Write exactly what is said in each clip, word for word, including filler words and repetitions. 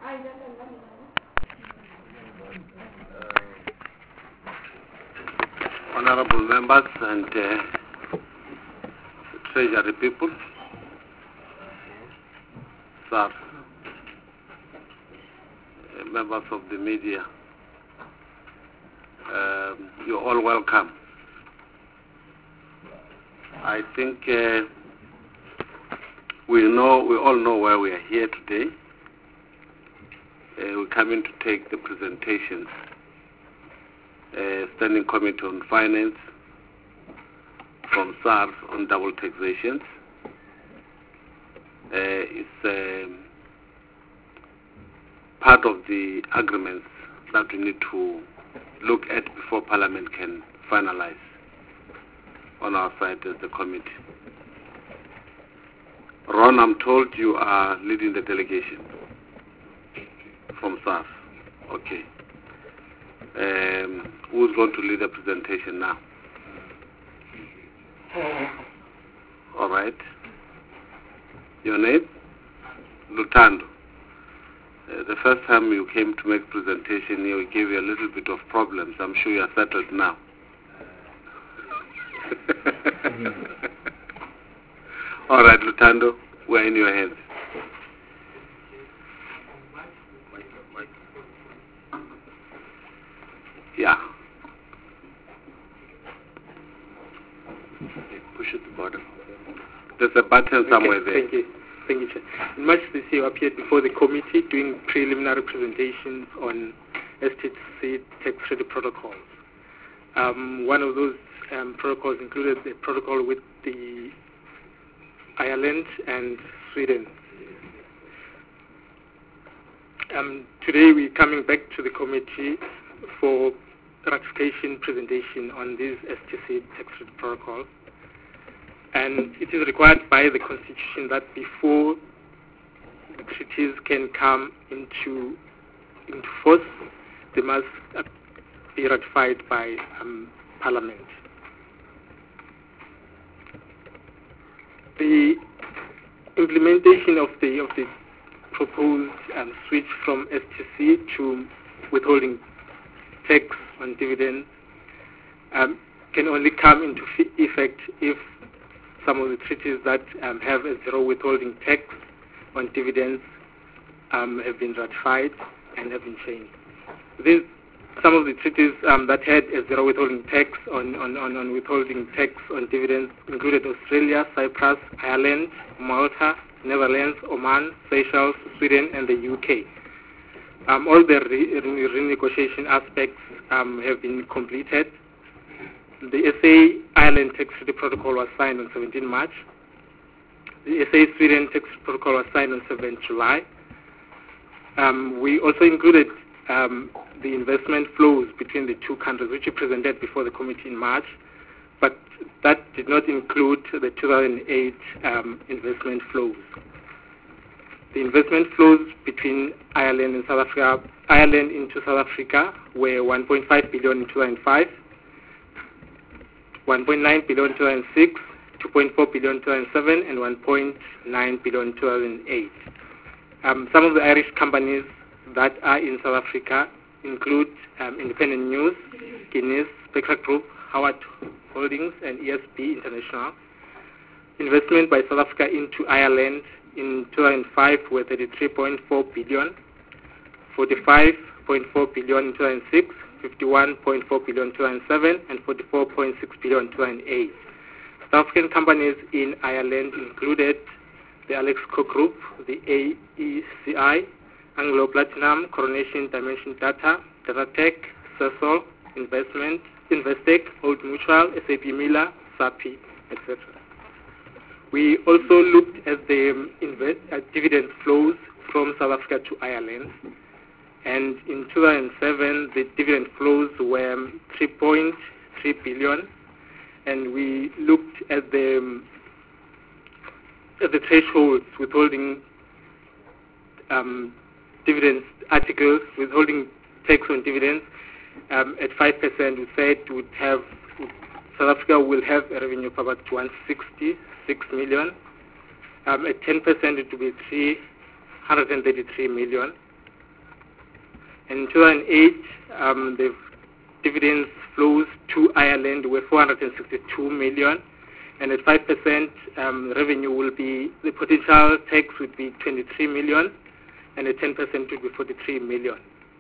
Honorable members and uh, treasury people, sir, uh, members of the media, um, you're all welcome. I think uh, we know, we all know why we are here today. Uh, we're coming to take the presentations. Uh, Standing Committee on Finance from SARS on double taxation. Uh, it's um, part of the agreements that we need to look at before Parliament can finalize on our side as the committee. Ron, I'm told you are leading the delegation from SARS. Okay. Um, who's going to lead the presentation now? All right. Your name? Lutando. Uh, the first time you came to make presentation here, we gave you a little bit of problems. I'm sure you are settled now. All right, Lutando, we're in your hands. Yeah. Okay, push it to the bottom. There's a button somewhere okay, there. Thank you. Thank you, Chair. In March this year, I appeared before the committee doing preliminary presentations on S T C tax credit protocols. Um, one of those um, protocols included the protocol with the Ireland and Sweden. Um, today, we're coming back to the committee for ratification presentation on this S T C tax credit protocol. And it is required by the Constitution that before the treaties can come into, into force, they must uh, be ratified by um, Parliament. The implementation of the of the proposed um, switch from S T C to withholding tax on dividends um, can only come into effect if some of the treaties that um, have a zero withholding tax on dividends um, have been ratified and have been changed. These, some of the treaties um, that had a zero withholding tax on, on, on, on withholding tax on dividends included Australia, Cyprus, Ireland, Malta, Netherlands, Oman, Seychelles, Sweden, and the U K. Um, all the re re renegotiation aspects um, have been completed. The S A Ireland tax treaty protocol was signed on seventeenth March. The S A Sweden tax protocol was signed on seventh July. Um, we also included um, the investment flows between the two countries, which we presented before the committee in March, but that did not include the two thousand eight um, investment flows. The investment flows between Ireland and South Africa, Ireland into South Africa were one point five billion in two thousand five, one point nine billion in two thousand six, two point four billion in two thousand seven, and one point nine billion in two thousand eight. Um, some of the Irish companies that are in South Africa include um, Independent News, Guinness, Spectra Group, Howard Holdings, and E S B International. Investment by South Africa into Ireland in two thousand five were thirty-three point four billion, forty-five point four billion in two thousand six, fifty-one point four billion in two thousand seven, and forty-four point six billion in two thousand eight. South African companies in Ireland included the Alexco Group, the A E C I, Anglo Platinum, Coronation Dimension Data, Datatech, Cecil, Investment, Investec, Old Mutual, S A P Miller, S A P, et cetera. We also looked at the um, invest, uh, dividend flows from South Africa to Ireland. And in two thousand seven, the dividend flows were three point three billion. And we looked at the, um, at the thresholds withholding um, dividends articles, withholding tax on dividends. Um, at five percent, we said would have, South Africa will have a revenue of about one hundred sixty-six million. Um, at ten percent, it will be three hundred thirty-three million. And in two thousand eight, um, the dividends flows to Ireland were four hundred sixty-two million, and at five percent um, revenue will be, the potential tax would be twenty-three million, and at ten percent would be forty-three million.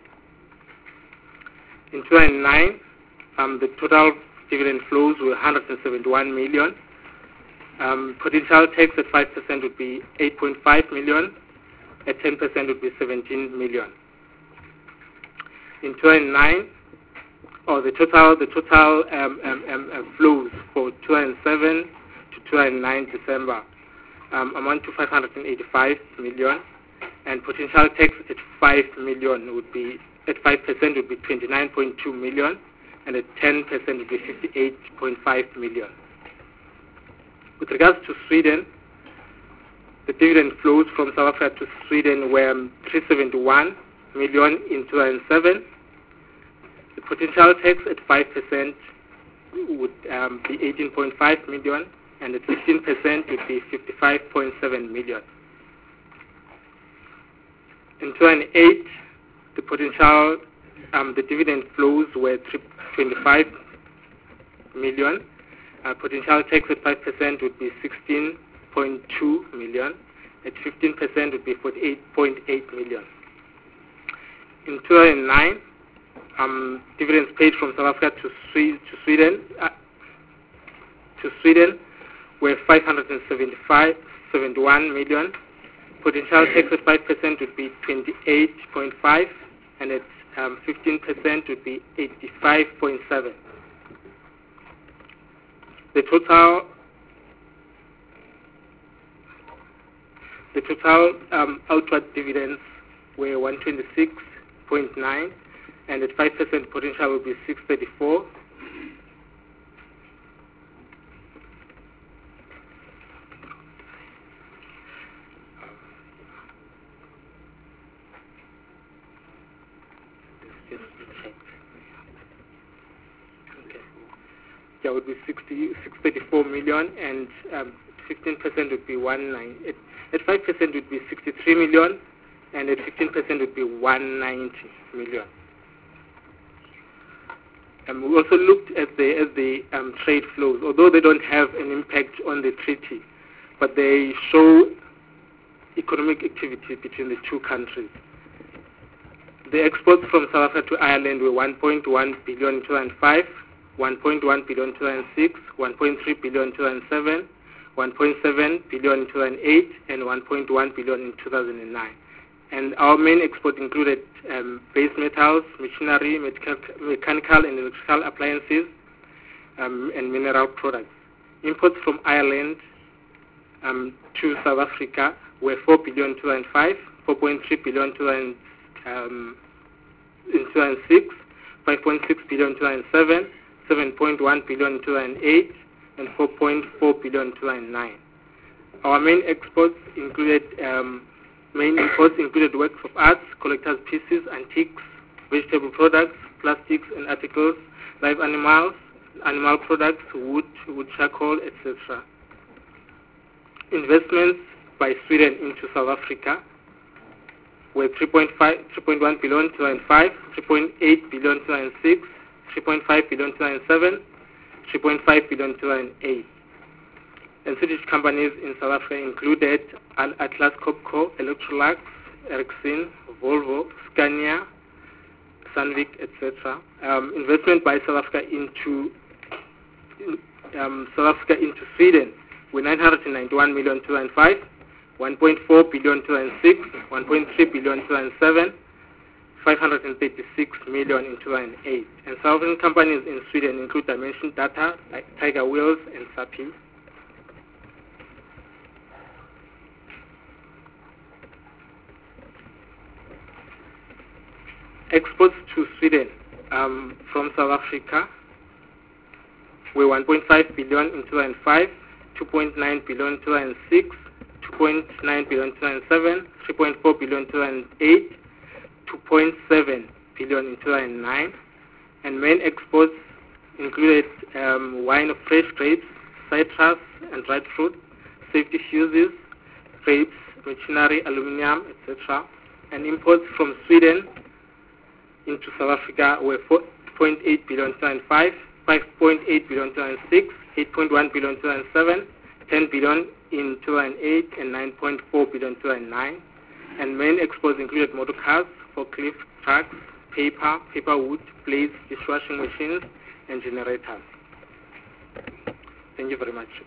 In two thousand nine, um, the total dividend flows were one hundred seventy-one million. Um, potential tax at five percent would be eight point five million, at ten percent would be seventeen million. In two thousand nine, or the total the total um, um, um, uh, flows for two thousand seven to two thousand nine December um, amount to five hundred eighty-five million, and potential tax at five million would be at five percent would be twenty-nine point two million, and at ten percent would be fifty-eight point five million. With regards to Sweden, the dividend flows from South Africa to Sweden were three hundred seventy-one million in two thousand seven. The potential tax at five percent would um, be eighteen point five million, and at fifteen percent would be fifty-five point seven million. In two thousand eight, the potential, um, the dividend flows were twenty-five million. Uh, potential tax at five percent would be sixteen point two million. At fifteen percent would be forty-eight point eight million. In two thousand nine, um, dividends paid from South Africa to, Swe- to Sweden uh, to Sweden were five hundred seventy-five, seventy-one million. Potential tax at five percent would be twenty-eight point five, and at um, fifteen percent would be eighty-five point seven. The total the total um, outward dividends were one hundred twenty-six point nine, and at five percent potential will be six hundred thirty-four. There would be sixty, six hundred thirty-four million, and um, fifteen percent would be one nine. At, at five percent would be sixty-three million, and at fifteen percent would be one hundred ninety million. Um, we also looked at the at the um, trade flows, although they don't have an impact on the treaty, but they show economic activity between the two countries. The exports from South Africa to Ireland were one point one billion in two thousand five. one point one billion in two thousand six, one point three billion in two thousand seven, one point seven billion in two thousand eight, and one point one billion in two thousand nine. And our main export included um, base metals, machinery, medical, mechanical and electrical appliances, um, and mineral products. Imports from Ireland um, to South Africa were four billion in two thousand five, four point three billion in two thousand, um, in two thousand six, five point six billion in two thousand seven, seven point one billion in two thousand eight, and four point four billion in two thousand nine. Our main exports included um, main imports included works of arts, collectors' pieces, antiques, vegetable products, plastics and articles, live animals, animal products, wood, wood charcoal, et cetera. Investments by Sweden into South Africa were three point one billion in two thousand five, three point eight billion in two thousand six, three point five billion in two thousand seven, three point five billion in two thousand eight. And Swedish companies in South Africa included Atlas Copco, Electrolux, Ericsson, Volvo, Scania, Sandvik, et cetera. Um, investment by South Africa into um, South Africa into Sweden were nine hundred ninety-one million in two thousand five, one point four billion in two thousand six, one point three billion in two thousand seven, five hundred thirty-six million in two thousand eight. And South African companies in Sweden include Dimension Data, like Tiger Wheels, and Sappi. Exports to Sweden um, from South Africa were one point five billion in two thousand five, two point nine billion in two thousand six, two point nine billion in two thousand seven, three point four billion in two thousand eight, two point seven billion in two thousand nine, and main exports included um, wine of fresh grapes, citrus and dried fruit, safety fuses, grapes, machinery, aluminium, et cetera. And imports from Sweden into South Africa were four point eight billion two thousand five, five point eight billion two thousand six, eight point one billion two thousand seven, ten billion in two thousand eight, and nine point four billion two thousand nine. And main exports included motor cars, forklift trucks, paper, paper wood, plates, dishwashing machines, and generators. Thank you very much.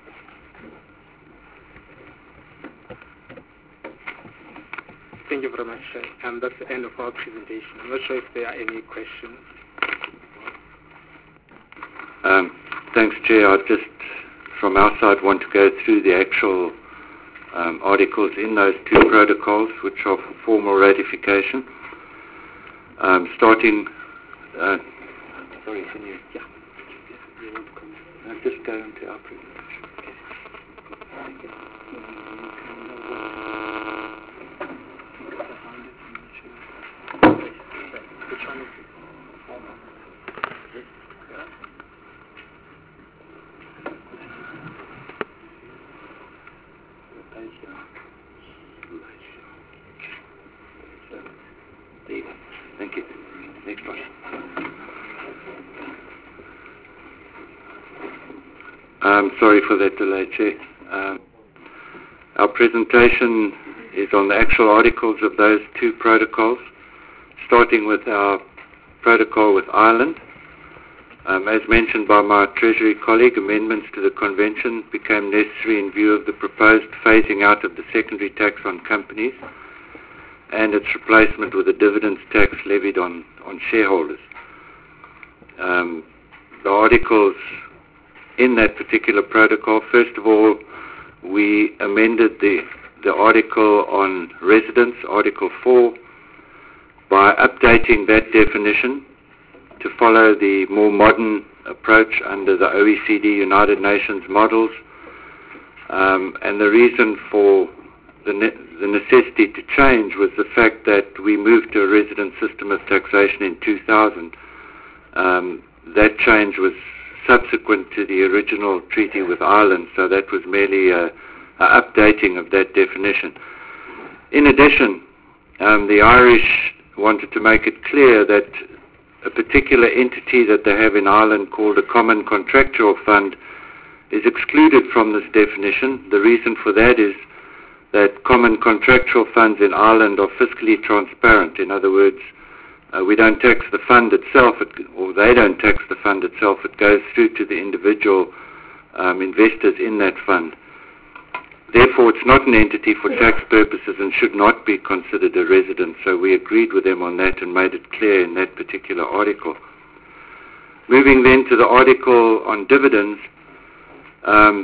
Thank you very much. Um, that's the end of our presentation. I'm not sure if there are any questions. Um, thanks, Chair. I just, from our side, want to go through the actual um, articles in those two protocols, which are for formal ratification. Um, starting, uh, sorry, can you, yeah, you want to come? No, just go into our presentation. Okay. Which one is it? Thank you. Next one. Um, sorry for that delay, Chair. Um, our presentation is on the actual articles of those two protocols, starting with our protocol with Ireland. Um, as mentioned by my Treasury colleague, amendments to the Convention became necessary in view of the proposed phasing out of the secondary tax on companies and its replacement with a dividends tax levied on, on shareholders. Um, the articles in that particular protocol, first of all, we amended the, the article on residence, Article four, by updating that definition to follow the more modern approach under the O E C D United Nations models. Um, and the reason for the, ne the necessity to change was the fact that we moved to a resident system of taxation in two thousand. Um, that change was subsequent to the original treaty with Ireland, so that was merely a, a updating of that definition. In addition, um, the Irish wanted to make it clear that a particular entity that they have in Ireland called a common contractual fund is excluded from this definition. The reason for that is that common contractual funds in Ireland are fiscally transparent. In other words, uh, we don't tax the fund itself, it, or they don't tax the fund itself. It goes through to the individual um, investors in that fund. Therefore, it's not an entity for tax purposes and should not be considered a resident. So we agreed with them on that and made it clear in that particular article. Moving then to the article on dividends, um,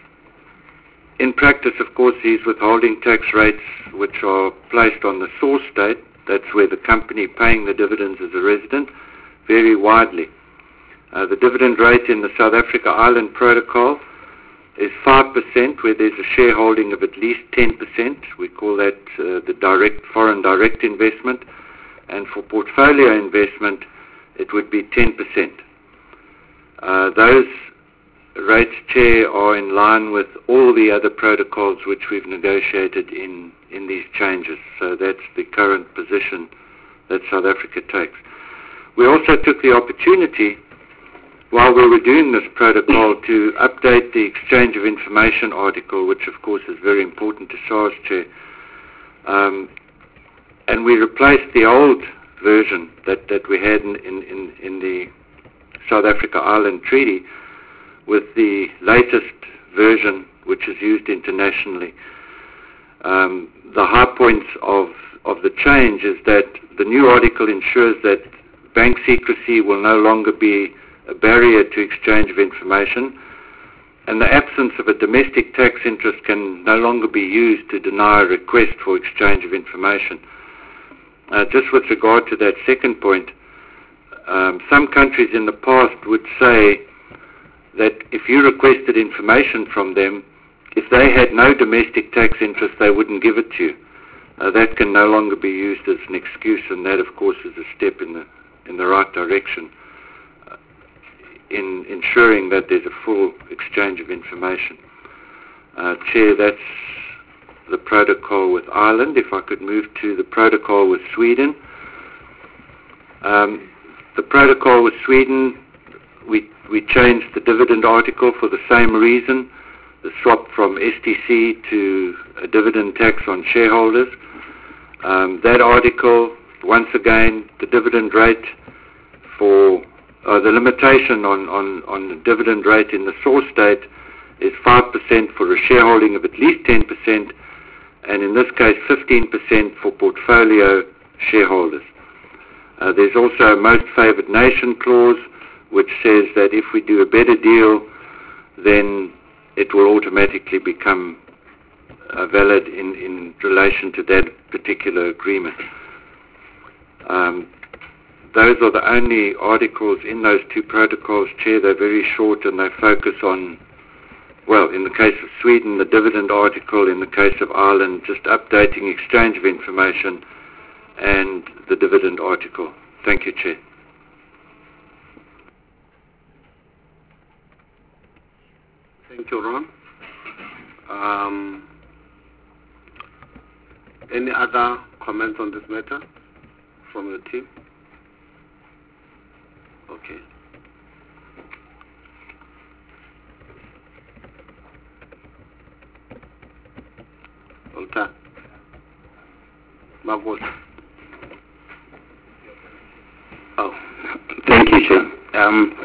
in practice, of course, these withholding tax rates, which are placed on the source state, that's where the company paying the dividends is a resident, vary widely. Uh, the dividend rate in the South Africa-Ireland Protocol is five percent where there's a shareholding of at least ten percent. We call that uh, the direct foreign direct investment. And for portfolio investment, it would be ten percent. Uh, those rates, Chair, are in line with all the other protocols which we've negotiated in, in these changes. So that's the current position that South Africa takes. We also took the opportunity, while we were doing this protocol, to update the exchange of information article, which of course is very important to SARS, Chair. Um, and we replaced the old version that, that we had in, in, in the South Africa-Ireland Treaty with the latest version, which is used internationally. Um, the high points of, of the change is that the new article ensures that bank secrecy will no longer be a barrier to exchange of information, and the absence of a domestic tax interest can no longer be used to deny a request for exchange of information. Uh, just with regard to that second point, um, some countries in the past would say that if you requested information from them, if they had no domestic tax interest, they wouldn't give it to you. Uh, that can no longer be used as an excuse, and that, of course, is a step in the in the right direction uh, in ensuring that there's a full exchange of information. Uh, Chair, that's the protocol with Ireland. If I could move to the protocol with Sweden. Um, the protocol with Sweden, we, we changed the dividend article for the same reason, the swap from S T C to a dividend tax on shareholders. Um, that article, once again, the dividend rate for uh, the limitation on, on, on the dividend rate in the source state is five percent for a shareholding of at least ten percent, and in this case fifteen percent for portfolio shareholders. Uh, there's also a most favored nation clause which says that if we do a better deal, then it will automatically become uh, valid in, in relation to that particular agreement. Um, those are the only articles in those two protocols, Chair. They're very short and they focus on, well, in the case of Sweden, the dividend article, in the case of Ireland, just updating exchange of information, and the dividend article. Thank you, Chair. Thank you, Ron. Um, any other comments on this matter from your team? Okay. Olta. Magos. Oh, thank you, Chair. Um,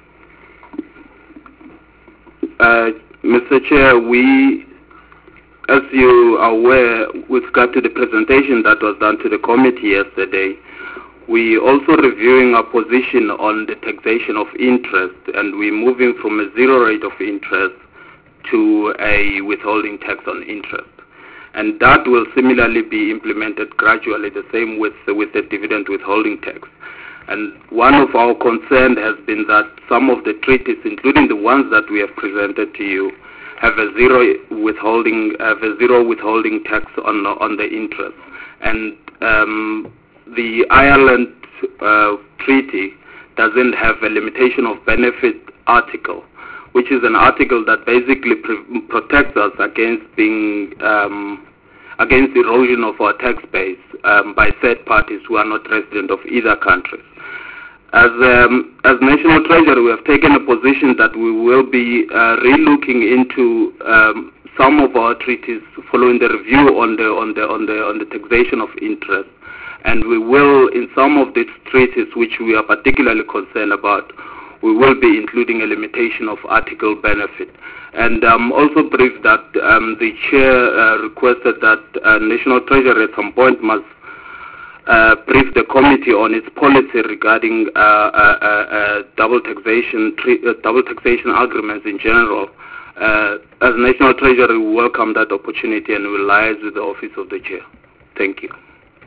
uh, Mister Chair, we, as you are aware, with regard to the presentation that was done to the committee yesterday, we also reviewing our position on the taxation of interest, and we're moving from a zero rate of interest to a withholding tax on interest. And that will similarly be implemented gradually, the same with, with the dividend withholding tax. And one of our concerns has been that some of the treaties, including the ones that we have presented to you, have a zero withholding, have a zero withholding tax on on the interest. And um, the Ireland uh, treaty doesn't have a limitation of benefit article, which is an article that basically pr- protects us against being um, against erosion of our tax base um, by third parties who are not resident of either country. As um, as National Treasury, we have taken a position that we will be uh, re-looking into um, some of our treaties following the review on the on the on the on the taxation of interest, and we will, in some of these treaties which we are particularly concerned about, we will be including a limitation of article benefit. And um, also brief that um, the chair uh, requested that uh, National Treasury at some point must uh, brief the committee on its policy regarding uh, uh, uh, double taxation, tre- uh, double taxation agreements in general. Uh, as National Treasury, we welcome that opportunity and will liaise with the office of the chair. Thank you.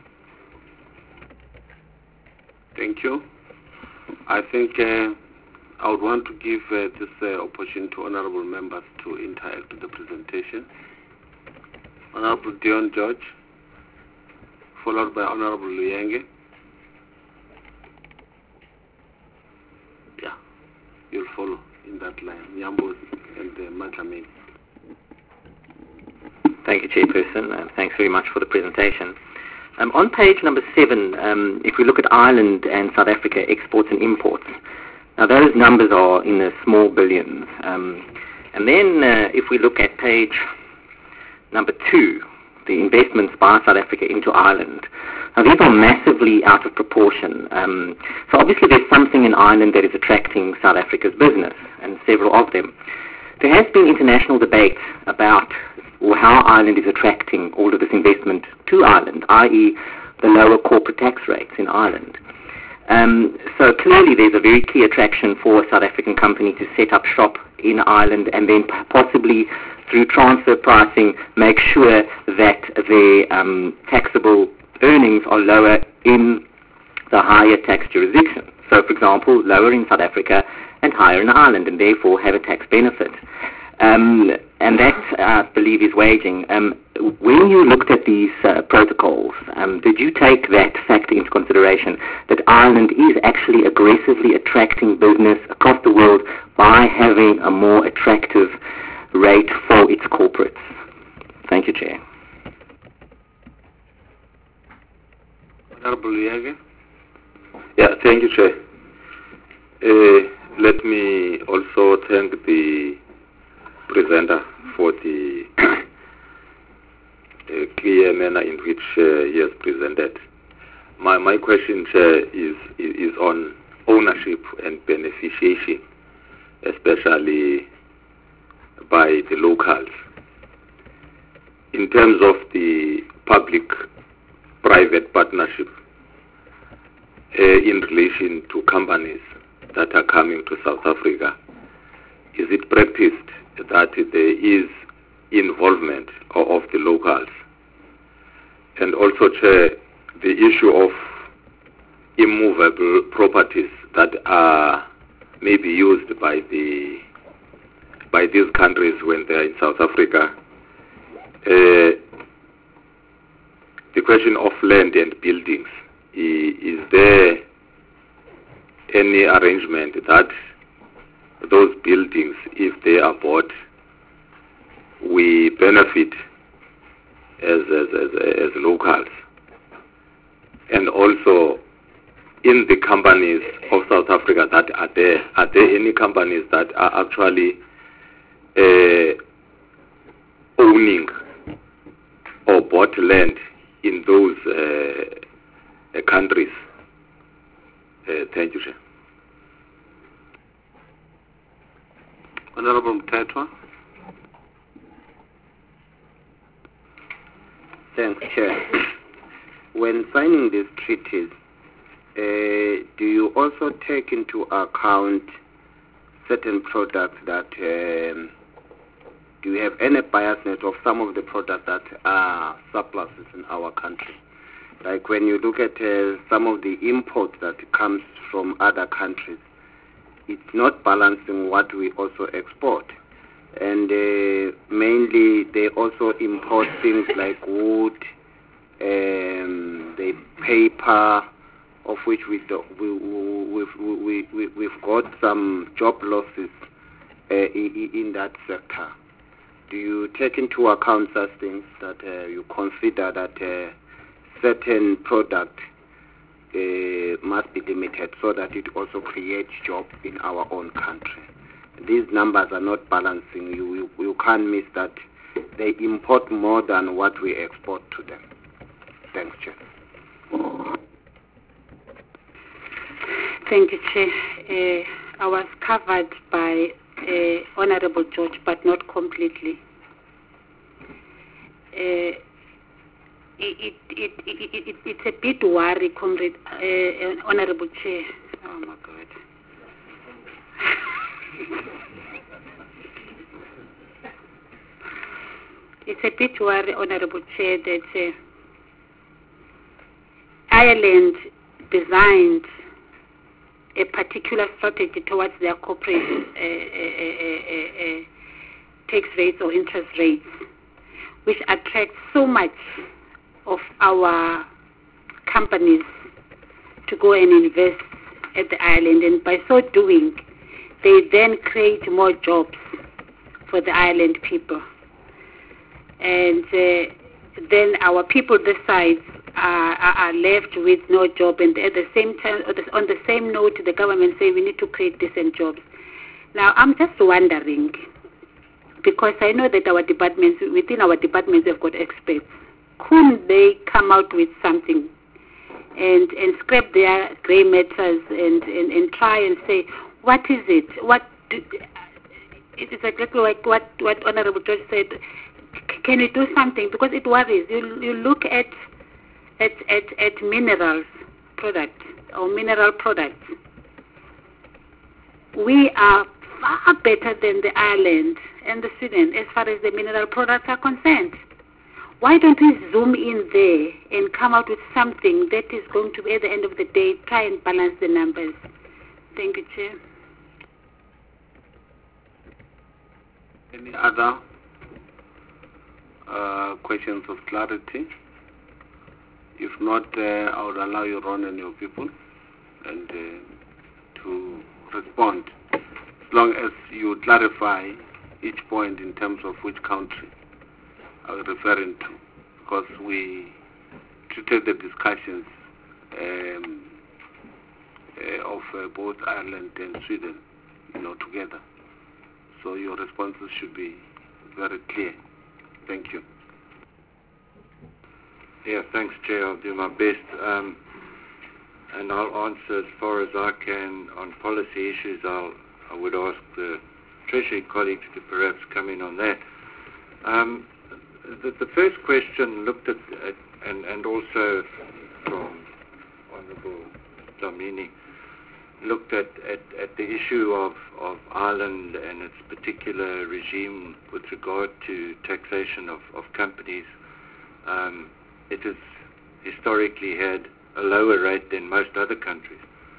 Thank you. I think uh, I would want to give uh, this uh, opportunity to honorable members to interact with the presentation. Honorable Dion George, followed by Honorable Luyenge. Yeah, you'll follow in that line. Nyambos and uh, Matlamin. Thank you, Chairperson. Uh, thanks very much for the presentation. Um, on page number seven, um, if we look at Ireland and South Africa exports and imports, now those numbers are in the small billions. Um, and then uh, if we look at page number two, the investments by South Africa into Ireland, now these are massively out of proportion. Um, so obviously there's something in Ireland that is attracting South Africa's business, and several of them. There has been international debate about or how Ireland is attracting all of this investment to Ireland, that is the lower corporate tax rates in Ireland. Um, so clearly there's a very key attraction for a South African company to set up shop in Ireland and then possibly through transfer pricing make sure that their um, taxable earnings are lower in the higher tax jurisdiction. So for example, lower in South Africa and higher in Ireland, and therefore have a tax benefit. Um, and that, I believe, is waging. Um, when you looked at these uh, protocols, um, did you take that fact into consideration, that Ireland is actually aggressively attracting business across the world by having a more attractive rate for its corporates? Thank you, Chair. Honorable Luyenge. Yeah, thank you, Chair. Uh, let me also thank the presenter for the uh, clear manner in which uh, he has presented. My my question, Chair, is, is on ownership and beneficiation, especially by the locals. In terms of the public-private partnership uh, in relation to companies that are coming to South Africa, is it practiced that there is involvement of, of the locals? And also, Chair, the issue of immovable properties that are maybe used by the by these countries when they are in South Africa. Uh, the question of land and buildings, is, is there any arrangement that those buildings, if they are bought, we benefit as, as, as, as locals? And also, in the companies of South Africa that are there, are there any companies that are actually uh, owning or bought land in those uh, uh, countries? Uh, thank you, Chair. Honorable Mthethwa. Thanks, Chair. When signing these treaties, uh, do you also take into account certain products that, um, do you have any biasness of some of the products that are surpluses in our country? Like when you look at uh, some of the imports that comes from other countries, it's not balancing what we also export. And uh, mainly they also import things like wood, um, the paper, of which we do, we, we, we, we, we've got some job losses uh, in, in that sector. Do you take into account such things, that uh, you consider that uh, certain product uh, must be limited so that it also creates jobs in our own country? These numbers are not balancing. You, you, you can't miss that they import more than what we export to them. Thanks, Chair. Thank you, Chair. Uh, I was covered by uh, Honorable George, but not completely. Uh, it, it, it, it, it, it's a bit worry, Comrade, uh, Honorable Chair. Oh, my God. It's a bit worry, Honorable Chair, that uh, Ireland designed a particular strategy towards their corporate uh, uh, uh, uh, tax rates or interest rates, which attracts so much of our companies to go and invest at the island, and by so doing, they then create more jobs for the island people. And uh, then our people this side are, are left with no job, and at the same time, on the same note, the government say we need to create decent jobs. Now, I'm just wondering, because I know that our departments, within our departments, we've got experts. Couldn't they come out with something and, and scrap their grey matters and, and, and try and say, what is it? What do, it is exactly like what, what Honorable George said. Can we do something? Because it worries. You, you look at, at, at, at minerals products or mineral products. We are far better than the Ireland and the Sweden as far as the mineral products are concerned. Why don't we zoom in there and come out with something that is going to be, at the end of the day, try and balance the numbers? Thank you, Chair. Any other uh, questions of clarity? If not, uh, I would allow you, Ron, and your people and uh, to respond, as long as you clarify each point in terms of which country I was referring to, because we treated the discussions um, uh, of uh, both Ireland and Sweden, you know, together. So your responses should be very clear. Thank you. Yeah, thanks, Chair. I'll do my best. Um, and I'll answer as far as I can on policy issues. I'll, I would ask the Treasury colleagues to perhaps come in on that. Um, the, the first question looked at, at and, and also from Honourable Dlamini, looked at, at, at the issue of, of Ireland and its particular regime with regard to taxation of, of companies. Um, it has historically had a lower rate than most other countries.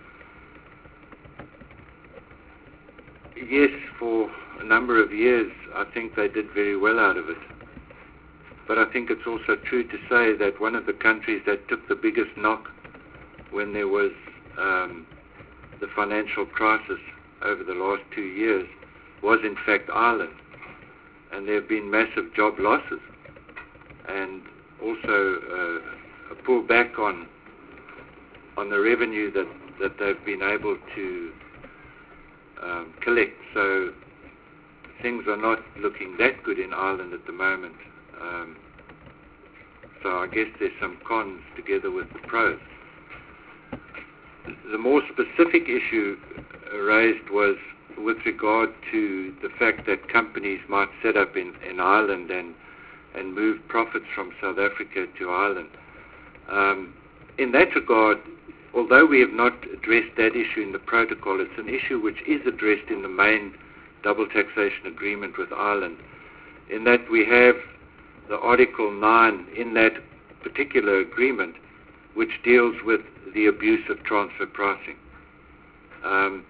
Yes, for a number of years, I think they did very well out of it. But I think it's also true to say that one of the countries that took the biggest knock when there was um, the financial crisis over the last two years was in fact Ireland. And there have been massive job losses and also uh, a pullback on on the revenue that, that they've been able to um, collect. So things are not looking that good in Ireland at the moment. Um, so I guess there's some cons together with the pros. The more specific issue raised was with regard to the fact that companies might set up in, in Ireland and, and move profits from South Africa to Ireland. Um, in that regard, although we have not addressed that issue in the protocol, it's an issue which is addressed in the main double taxation agreement with Ireland, in that we have the Article nine in that particular agreement which deals with the abuse of transfer pricing. Um,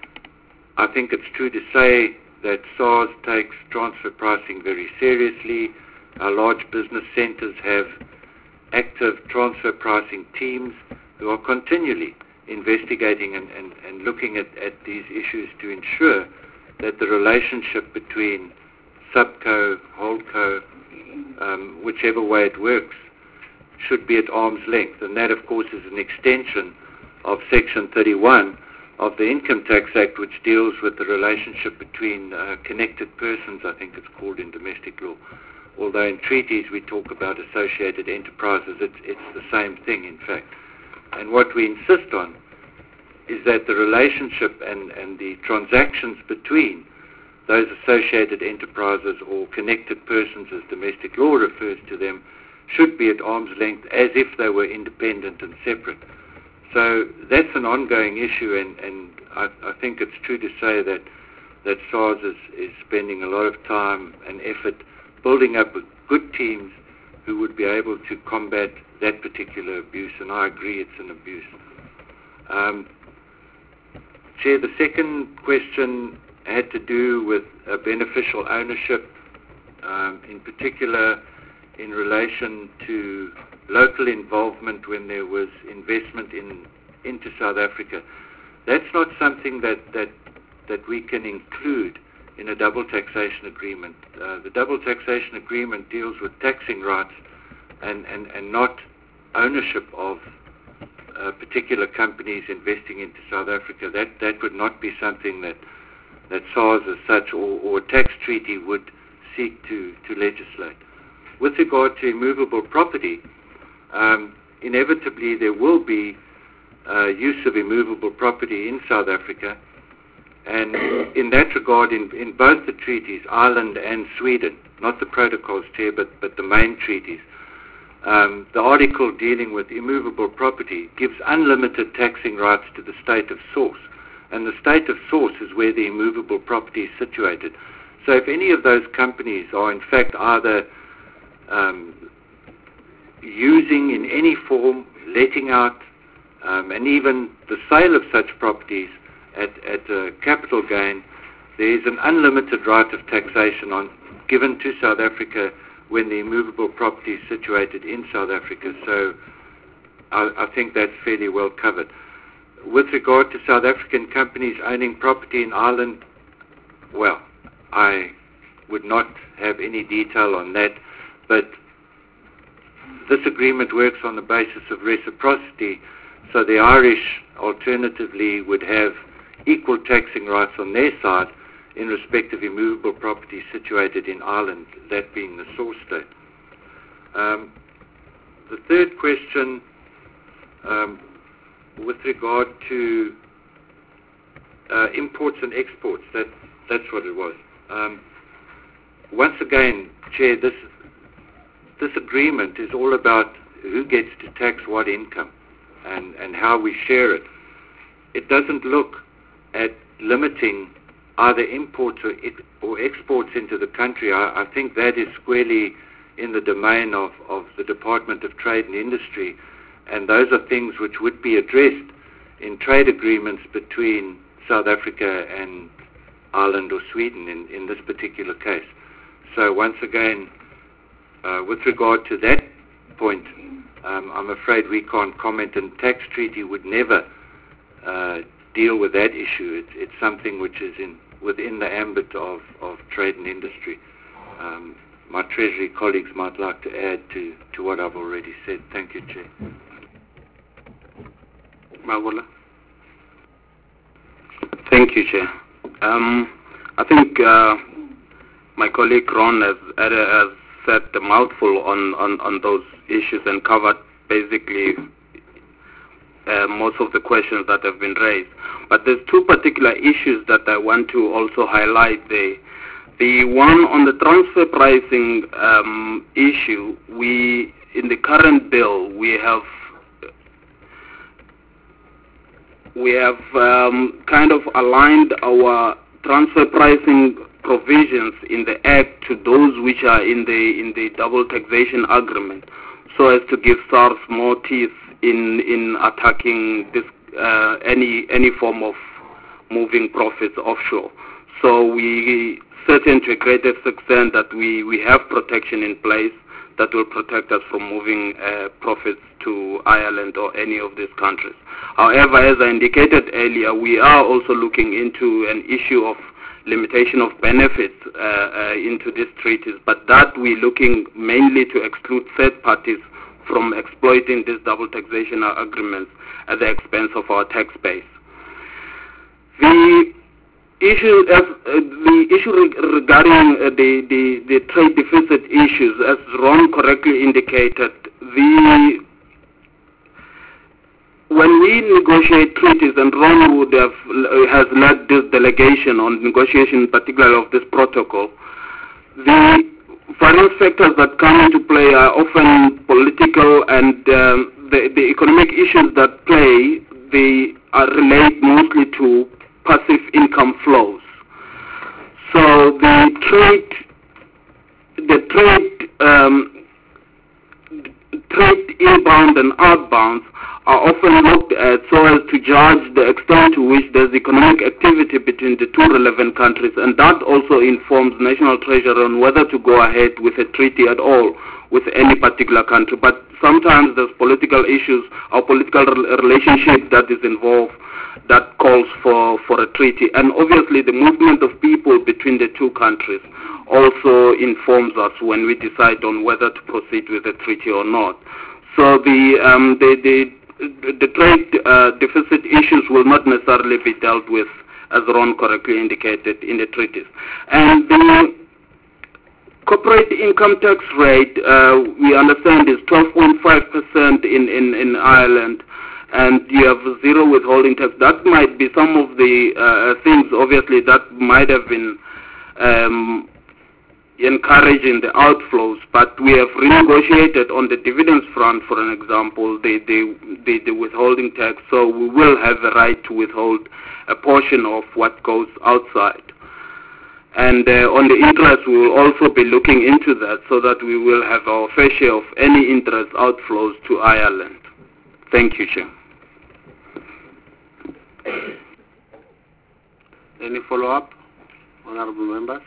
I think it's true to say that SARS takes transfer pricing very seriously. Our large business centres have active transfer pricing teams who are continually investigating and, and, and looking at, at these issues to ensure that the relationship between subco, holdco, um, whichever way it works, should be at arm's length. And that, of course, is an extension of Section thirty-one of the Income Tax Act, which deals with the relationship between uh, connected persons, I think it's called in domestic law. Although in treaties we talk about associated enterprises, it's, it's the same thing, in fact. And what we insist on is that the relationship and, and the transactions between those associated enterprises or connected persons, as domestic law refers to them, should be at arm's length as if they were independent and separate. So that's an ongoing issue, and, and I, I think it's true to say that, that SARS is, is spending a lot of time and effort building up good teams who would be able to combat that particular abuse, and I agree it's an abuse. Um, Chair, the second question had to do with uh, beneficial ownership, um, in particular in relation to local involvement when there was investment in into South Africa. That's not something that, that, that we can include in a double taxation agreement. Uh, the double taxation agreement deals with taxing rights and, and, and not ownership of uh, particular companies investing into South Africa. That that would not be something that, that SARS as such or, or a tax treaty would seek to, to legislate. With regard to immovable property, um, inevitably there will be uh, use of immovable property in South Africa, and in that regard, in, in both the treaties, Ireland and Sweden, not the protocols, Chair, but, but the main treaties, um, the article dealing with immovable property gives unlimited taxing rights to the state of source, and the state of source is where the immovable property is situated. So if any of those companies are in fact either um, using in any form, letting out, um, and even the sale of such properties at, at a capital gain, there is an unlimited right of taxation on given to South Africa when the immovable property is situated in South Africa. So I, I think that's fairly well covered. With regard to South African companies owning property in Ireland, well, I would not have any detail on that, but this agreement works on the basis of reciprocity, So the Irish, alternatively, would have equal taxing rights on their side in respect of immovable property situated in Ireland, that being the source state. Um, the third question, um, with regard to uh, imports and exports, that, that's what it was. Um, once again, Chair, this, this agreement is all about who gets to tax what income and, and how we share it. It doesn't look at limiting either imports or, or exports into the country. I, I think that is squarely in the domain of, of the Department of Trade and Industry, and those are things which would be addressed in trade agreements between South Africa and Ireland or Sweden in, in this particular case. So once again, uh, with regard to that point, um, I'm afraid we can't comment, and tax treaty would never uh, deal with that issue. It, it's something which is in within the ambit of, of trade and industry. Um, my Treasury colleagues might like to add to, to what I've already said. Thank you, Chair. Magula. Thank you, Chair. Um, I think uh, my colleague Ron has, has said a mouthful on, on, on those issues and covered basically uh, most of the questions that have been raised. But there's two particular issues that I want to also highlight there. The one on the transfer pricing um, issue, we in the current bill we have we have um, kind of aligned our transfer pricing provisions in the Act to those which are in the in the double taxation agreement, so as to give SARS more teeth in in attacking this uh, any any form of moving profits offshore. So we certain to a greater extent that we, we have protection in place that will protect us from moving uh, profits to Ireland or any of these countries. However, as I indicated earlier, we are also looking into an issue of limitation of benefits uh, uh, into these treaties, but that we're looking mainly to exclude third parties from exploiting these double taxation agreements at the expense of our tax base. The issue, as, uh, the issue re- regarding uh, the, the, the trade deficit issues, as Ron correctly indicated, the when we negotiate treaties, and Ron would have has led this delegation on negotiation, particularly of this protocol, the various factors that come into play are often political, and um, the, the economic issues that play, they are relate mostly to passive income flows. So the trade, the trade, um, trade inbound and outbound are often looked at so as to judge the extent to which there's economic activity between the two relevant countries, and that also informs national treasury on whether to go ahead with a treaty at all with any particular country. But sometimes there's political issues or political relationship that is involved that calls for, for a treaty. And obviously the movement of people between the two countries also informs us when we decide on whether to proceed with a treaty or not. So the, um, the, the, the trade uh, deficit issues will not necessarily be dealt with, as Ron correctly indicated, in the treaties. And the corporate income tax rate, uh, we understand, is twelve point five percent in, in, in Ireland, and you have zero withholding tax. That might be some of the uh, things, obviously, that might have been um, encouraging the outflows, but we have renegotiated on the dividends front, for an example, the, the, the, the withholding tax, so we will have the right to withhold a portion of what goes outside. And uh, on the interest, we will also be looking into that so that we will have our fair share of any interest outflows to Ireland. Thank you, Chair. Any follow-up, honorable members?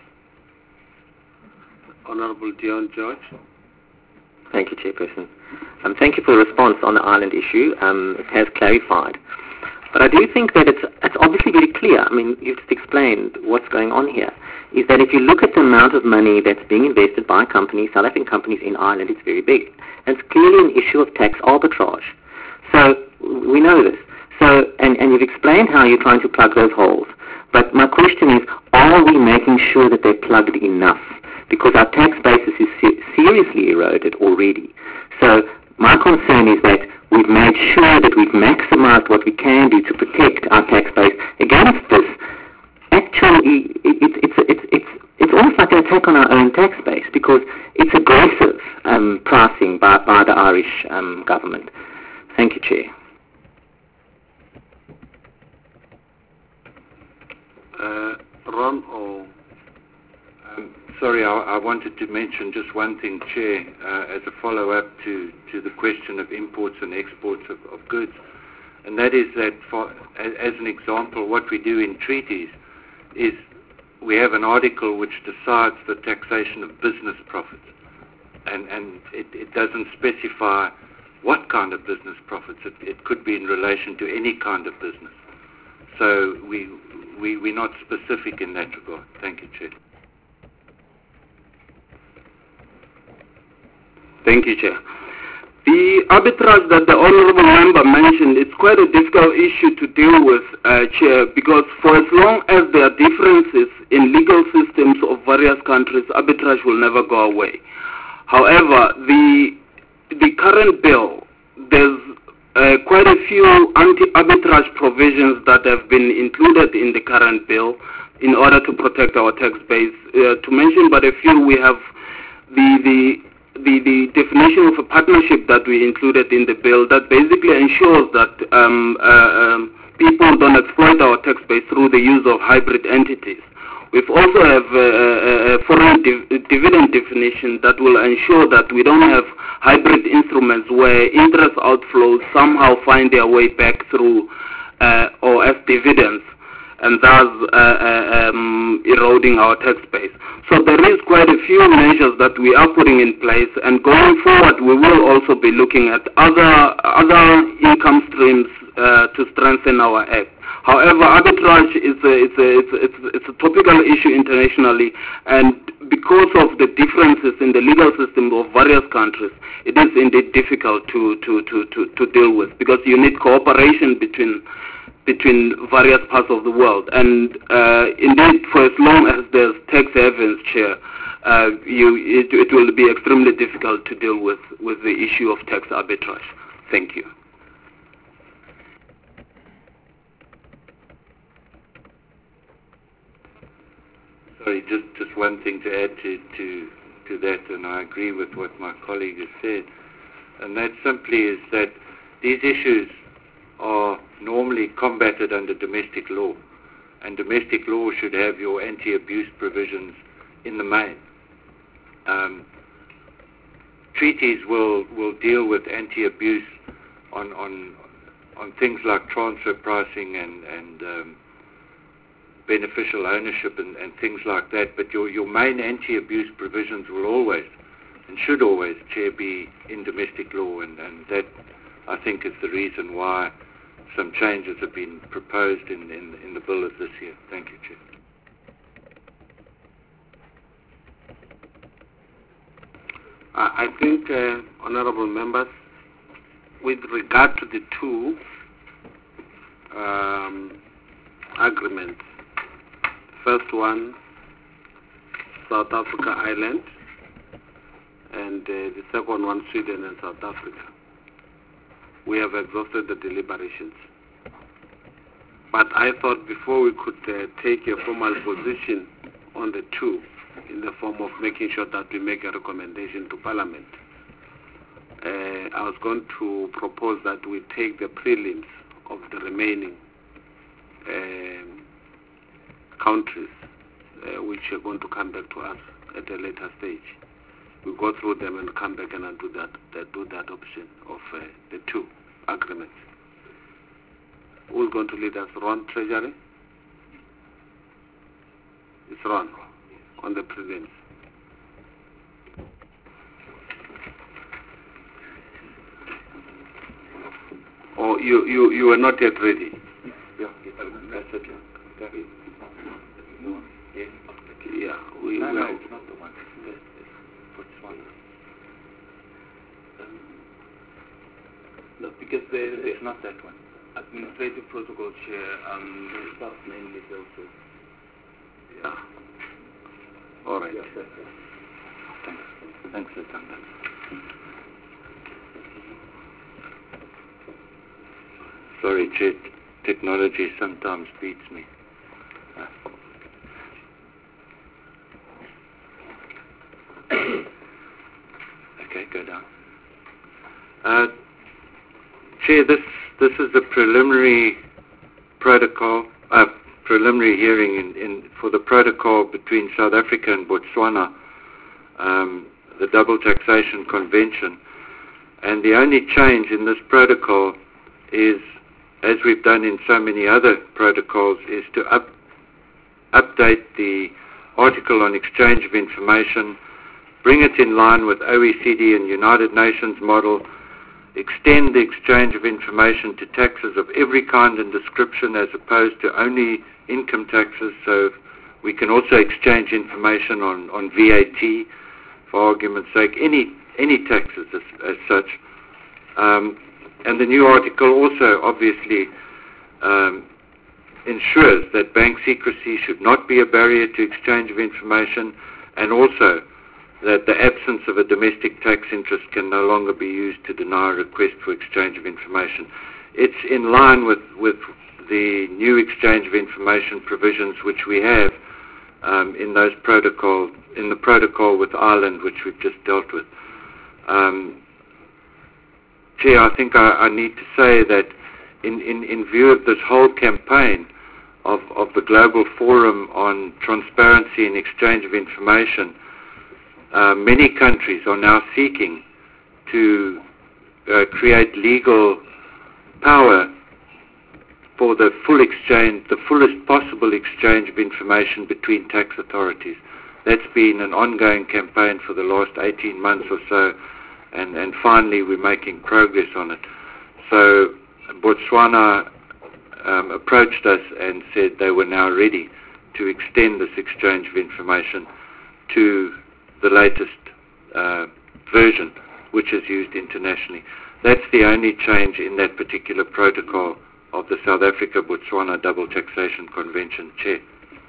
Honorable Dion George. Thank you, Chairperson. Um, thank you for the response on the Ireland issue. Um, it has clarified. But I do think that it's, it's obviously very clear. I mean, you've just explained what's going on here. Is that if you look at the amount of money that's being invested by companies, South African companies in Ireland, it's very big. And it's clearly an issue of tax arbitrage. So we know this. So, and, and you've explained how you're trying to plug those holes. But my question is, are we making sure that they're plugged enough? Because our tax basis is se- seriously eroded already. So my concern is that we've made sure that we've maximized what we can do to protect our tax base against this. Actually, it, it, it's, it's, it's, it's almost like an attack on our own tax base because it's aggressive um, pricing by, by the Irish um, government. Thank you, Chair. Uh, Ron, or um, sorry, I, I wanted to mention just one thing, Chair, uh, as a follow-up to, to the question of imports and exports of, of goods, and that is that, for, as, as an example, what we do in treaties is we have an article which decides the taxation of business profits, and, and it, it doesn't specify what kind of business profits. It, it could be in relation to any kind of business. So we, we, we're not specific in that regard. Thank you, Chair. Thank you, Chair. The arbitrage that the Honourable Member mentioned, it's quite a difficult issue to deal with, uh, Chair, because for as long as there are differences in legal systems of various countries, arbitrage will never go away. However, the, the current bill, there's Uh, quite a few anti-arbitrage provisions that have been included in the current bill in order to protect our tax base. Uh, to mention but a few, we have the, the, the, the definition of a partnership that we included in the bill that basically ensures that um, uh, um, people don't exploit our tax base through the use of hybrid entities. We've also have a, a foreign div- dividend definition that will ensure that we don't have hybrid instruments where interest outflows somehow find their way back through uh, or as dividends, and thus uh, uh, um, eroding our tax base. So there is quite a few measures that we are putting in place, and going forward we will also be looking at other other income streams uh, to strengthen our act. However, arbitrage is a, it's, a, it's, a, it's, a, it's a topical issue internationally, and because of the differences in the legal system of various countries, it is indeed difficult to, to, to, to, to deal with, because you need cooperation between between various parts of the world. And uh, indeed, for as long as there's tax havens, Chair, uh, you, it, it will be extremely difficult to deal with, with the issue of tax arbitrage. Thank you. Sorry, just, just one thing to add to, to, to that, and I agree with what my colleague has said, and that simply is that these issues are normally combated under domestic law, and domestic law should have your anti-abuse provisions in the main. Um, treaties will, will deal with anti-abuse on, on, on things like transfer pricing and, and um, beneficial ownership and, and things like that, but your, your main anti-abuse provisions will always and should always, Chair, be in domestic law, and, and that, I think, is the reason why some changes have been proposed in, in, in the bill of this year. Thank you, Chair. I think, uh, honourable members, with regard to the two um, agreements, first one, South Africa Island, and uh, the second one, Sweden and South Africa, we have exhausted the deliberations. But I thought before we could uh, take a formal position on the two, in the form of making sure that we make a recommendation to Parliament, uh, I was going to propose that we take the prelims of the remaining um, countries uh, which are going to come back to us at a later stage. We go through them and come back and do that, that do that option of uh, the two agreements. Who's going to lead us? Ron, Treasury? It's Ron on the prelims. Oh, you, you, you are not yet ready? Yeah, that's it. Yeah, we, no, we no, are, it's not the one. It's Botswana. No, because they, they, it's not that one. Administrative Protocol Chair, um, the stuff mainly deals with. Yeah. All right. Yeah, that's right. Thanks. Thanks, Latanda. Sorry, Chair. Technology sometimes beats me. Okay, go down. Uh, Chair, this this is a preliminary protocol, uh, preliminary hearing in, in for the protocol between South Africa and Botswana, um, the Double Taxation Convention, and the only change in this protocol is, as we've done in so many other protocols, is to up, update the article on exchange of information, bring it in line with O E C D and United Nations model, extend the exchange of information to taxes of every kind and description as opposed to only income taxes, so we can also exchange information on, on V A T, for argument's sake, any, any taxes as, as such. Um, and the new article also obviously um, ensures that bank secrecy should not be a barrier to exchange of information, and also that the absence of a domestic tax interest can no longer be used to deny a request for exchange of information. It's in line with, with the new exchange of information provisions which we have um, in those protocols, in the protocol with Ireland, which we've just dealt with. Um, Chair, I think I, I need to say that in, in, in view of this whole campaign of, of the Global Forum on Transparency and Exchange of Information, uh, many countries are now seeking to uh, create legal power for the full exchange, the fullest possible exchange of information between tax authorities. That's been an ongoing campaign for the last eighteen months or so, and, and finally we're making progress on it. So Botswana um, approached us and said they were now ready to extend this exchange of information to the latest uh, version, which is used internationally. That's the only change in that particular protocol of the South Africa-Botswana Double Taxation Convention, Chair.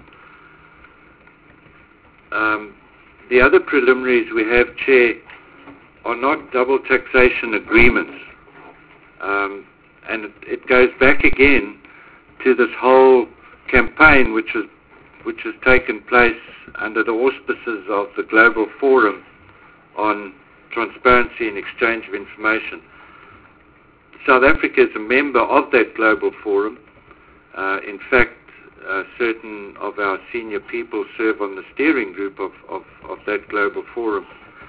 Um, the other preliminaries we have, Chair, are not double taxation agreements. Um, and it, it goes back again to this whole campaign which has, which has taken place under the auspices of the Global Forum on Transparency and Exchange of Information. South Africa is a member of that Global Forum. Uh, in fact, uh, certain of our senior people serve on the steering group of, of, of that Global Forum.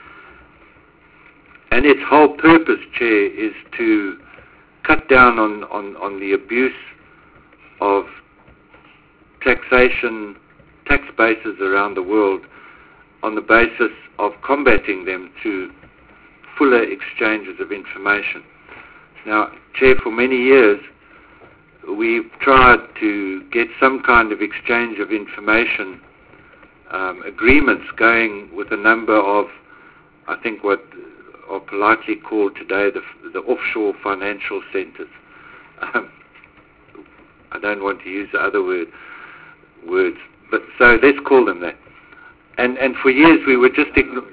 And its whole purpose, Chair, is to cut down on, on, on the abuse of taxation, tax bases around the world on the basis of combating them through fuller exchanges of information. Now, Chair, for many years, we've tried to get some kind of exchange of information um, agreements going with a number of, I think, what are politely called today the, the offshore financial centers. Um, I don't want to use the other word, words, but so let's call them that. And, and for years we were just ignoring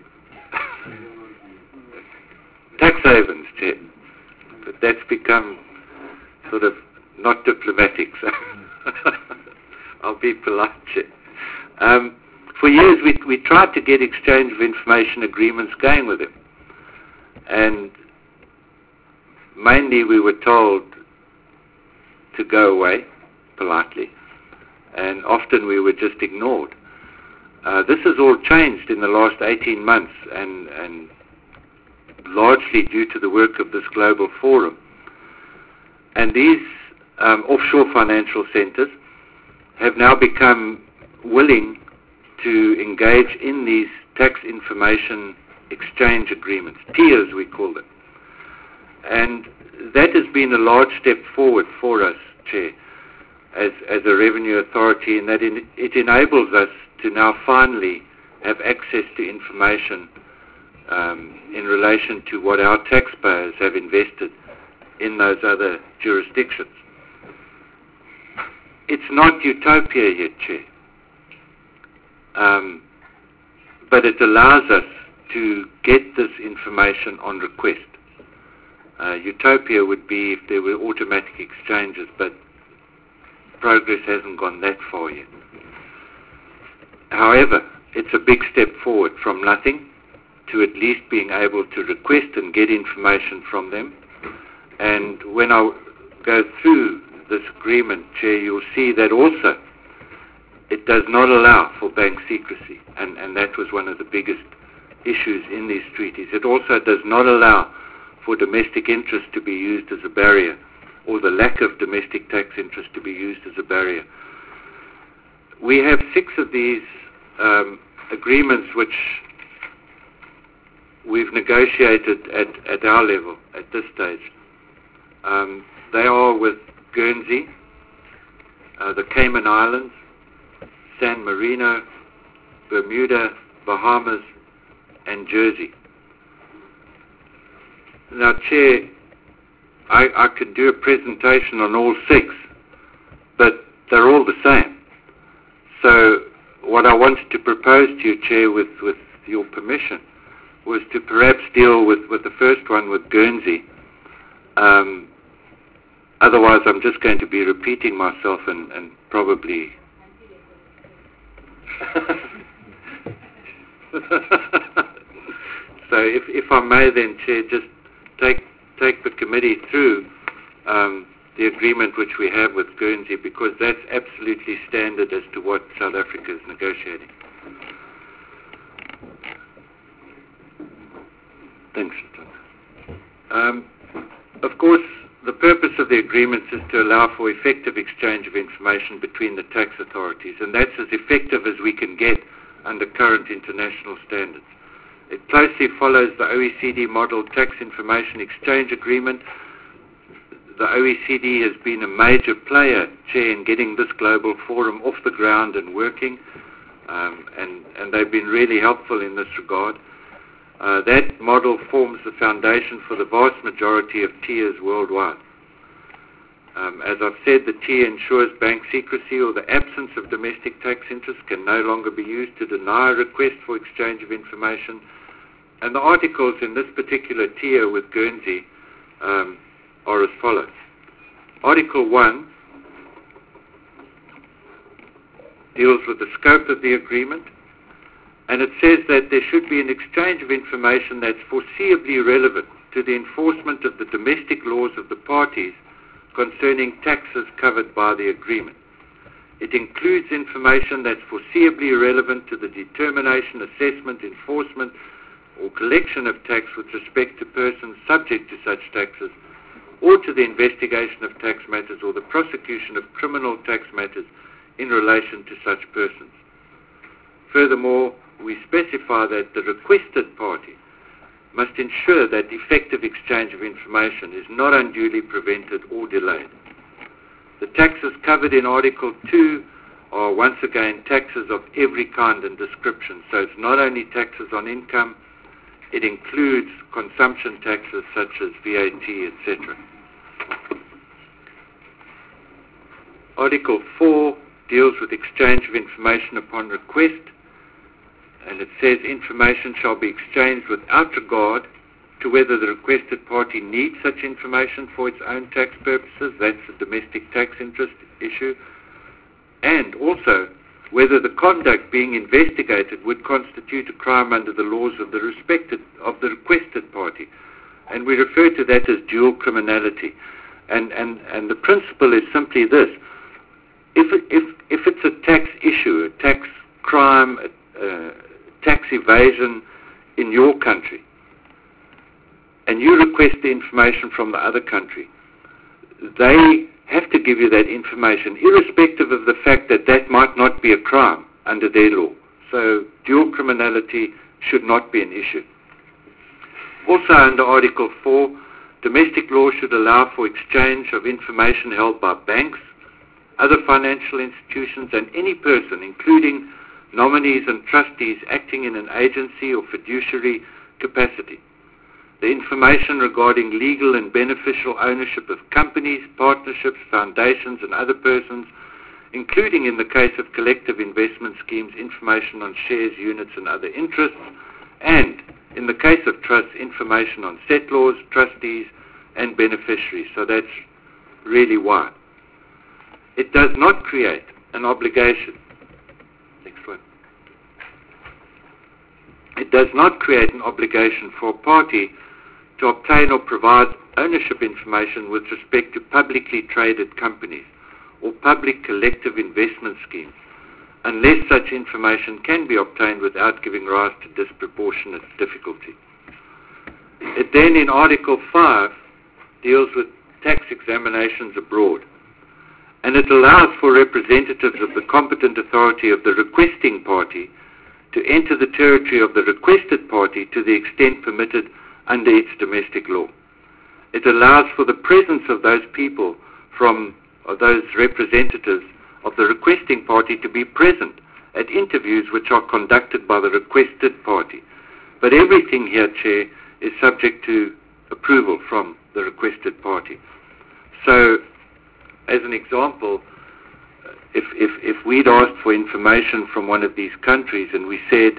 tax havens, Chair. But that's become sort of not diplomatic, so I'll be polite. Um, for years we, we tried to get exchange of information agreements going with them, and mainly we were told to go away politely, and often we were just ignored. Uh, this has all changed in the last eighteen months, and, and largely due to the work of this Global Forum. And these um, offshore financial centers have now become willing to engage in these tax information exchange agreements, T I As we call them. And that has been a large step forward for us, Chair, as, as a revenue authority, in that in, it enables us to now finally have access to information Um, in relation to what our taxpayers have invested in those other jurisdictions. It's not utopia yet, Chair, um, but it allows us to get this information on request. Uh, utopia would be if there were automatic exchanges, but progress hasn't gone that far yet. However, it's a big step forward from nothing to at least being able to request and get information from them. And when I go through this agreement, Chair, you'll see that also it does not allow for bank secrecy, and, and that was one of the biggest issues in these treaties. It also does not allow for domestic interest to be used as a barrier, or the lack of domestic tax interest to be used as a barrier. We have six of these um, agreements which we've negotiated at, at our level at this stage. Um, they are with Guernsey, uh, the Cayman Islands, San Marino, Bermuda, Bahamas, and Jersey. Now, Chair, I, I could do a presentation on all six, but they're all the same. So what I wanted to propose to you, Chair, with, with your permission, was to perhaps deal with, with the first one with Guernsey. Um, otherwise, I'm just going to be repeating myself and, and probably... So if, if I may then, Chair, just take take the committee through um, the agreement which we have with Guernsey, because that's absolutely standard as to what South Africa is negotiating. Thanks, um, Of course, the purpose of the agreements is to allow for effective exchange of information between the tax authorities, and that's as effective as we can get under current international standards. It closely follows the O E C D Model Tax Information Exchange Agreement. The O E C D has been a major player, Chair, in getting this global forum off the ground and working, um, and, and they've been really helpful in this regard. Uh, that model forms the foundation for the vast majority of T I As worldwide. Um, as I've said, the T I A ensures bank secrecy or the absence of domestic tax interest can no longer be used to deny a request for exchange of information. And the articles in this particular T I A with Guernsey um, are as follows. Article one deals with the scope of the agreement, and it says that there should be an exchange of information that's foreseeably relevant to the enforcement of the domestic laws of the parties concerning taxes covered by the agreement. It includes information that's foreseeably relevant to the determination, assessment, enforcement, or collection of tax with respect to persons subject to such taxes, or to the investigation of tax matters or the prosecution of criminal tax matters in relation to such persons. Furthermore, we specify that the requested party must ensure that effective exchange of information is not unduly prevented or delayed. The taxes covered in Article two are once again taxes of every kind and description. So it's not only taxes on income, it includes consumption taxes such as V A T, et cetera. Article four deals with exchange of information upon request, and it says information shall be exchanged without regard to whether the requested party needs such information for its own tax purposes, that's a domestic tax interest issue, and also whether the conduct being investigated would constitute a crime under the laws of the respected of the requested party. And we refer to that as dual criminality. And, and, and the principle is simply this. If, it, if, if it's a tax issue, a tax crime, a, uh, tax evasion in your country, and you request the information from the other country, they have to give you that information, irrespective of the fact that that might not be a crime under their law. So dual criminality should not be an issue. Also under Article four, domestic law should allow for exchange of information held by banks, other financial institutions, and any person, including nominees and trustees acting in an agency or fiduciary capacity. the information regarding legal and beneficial ownership of companies, partnerships, foundations, and other persons, including in the case of collective investment schemes, information on shares, units, and other interests, and in the case of trusts, information on settlors, trustees, and beneficiaries. So that's really wide. It does not create an obligation. Next one. It does not create an obligation for a party to obtain or provide ownership information with respect to publicly traded companies or public collective investment schemes, unless such information can be obtained without giving rise to disproportionate difficulty. It then, in Article five, deals with tax examinations abroad, and it allows for representatives of the competent authority of the requesting party to enter the territory of the requested party to the extent permitted under its domestic law. It allows for the presence of those people from, or those representatives of the requesting party to be present at interviews which are conducted by the requested party. But everything here, Chair, is subject to approval from the requested party. So, as an example, if, if, if we'd asked for information from one of these countries and we said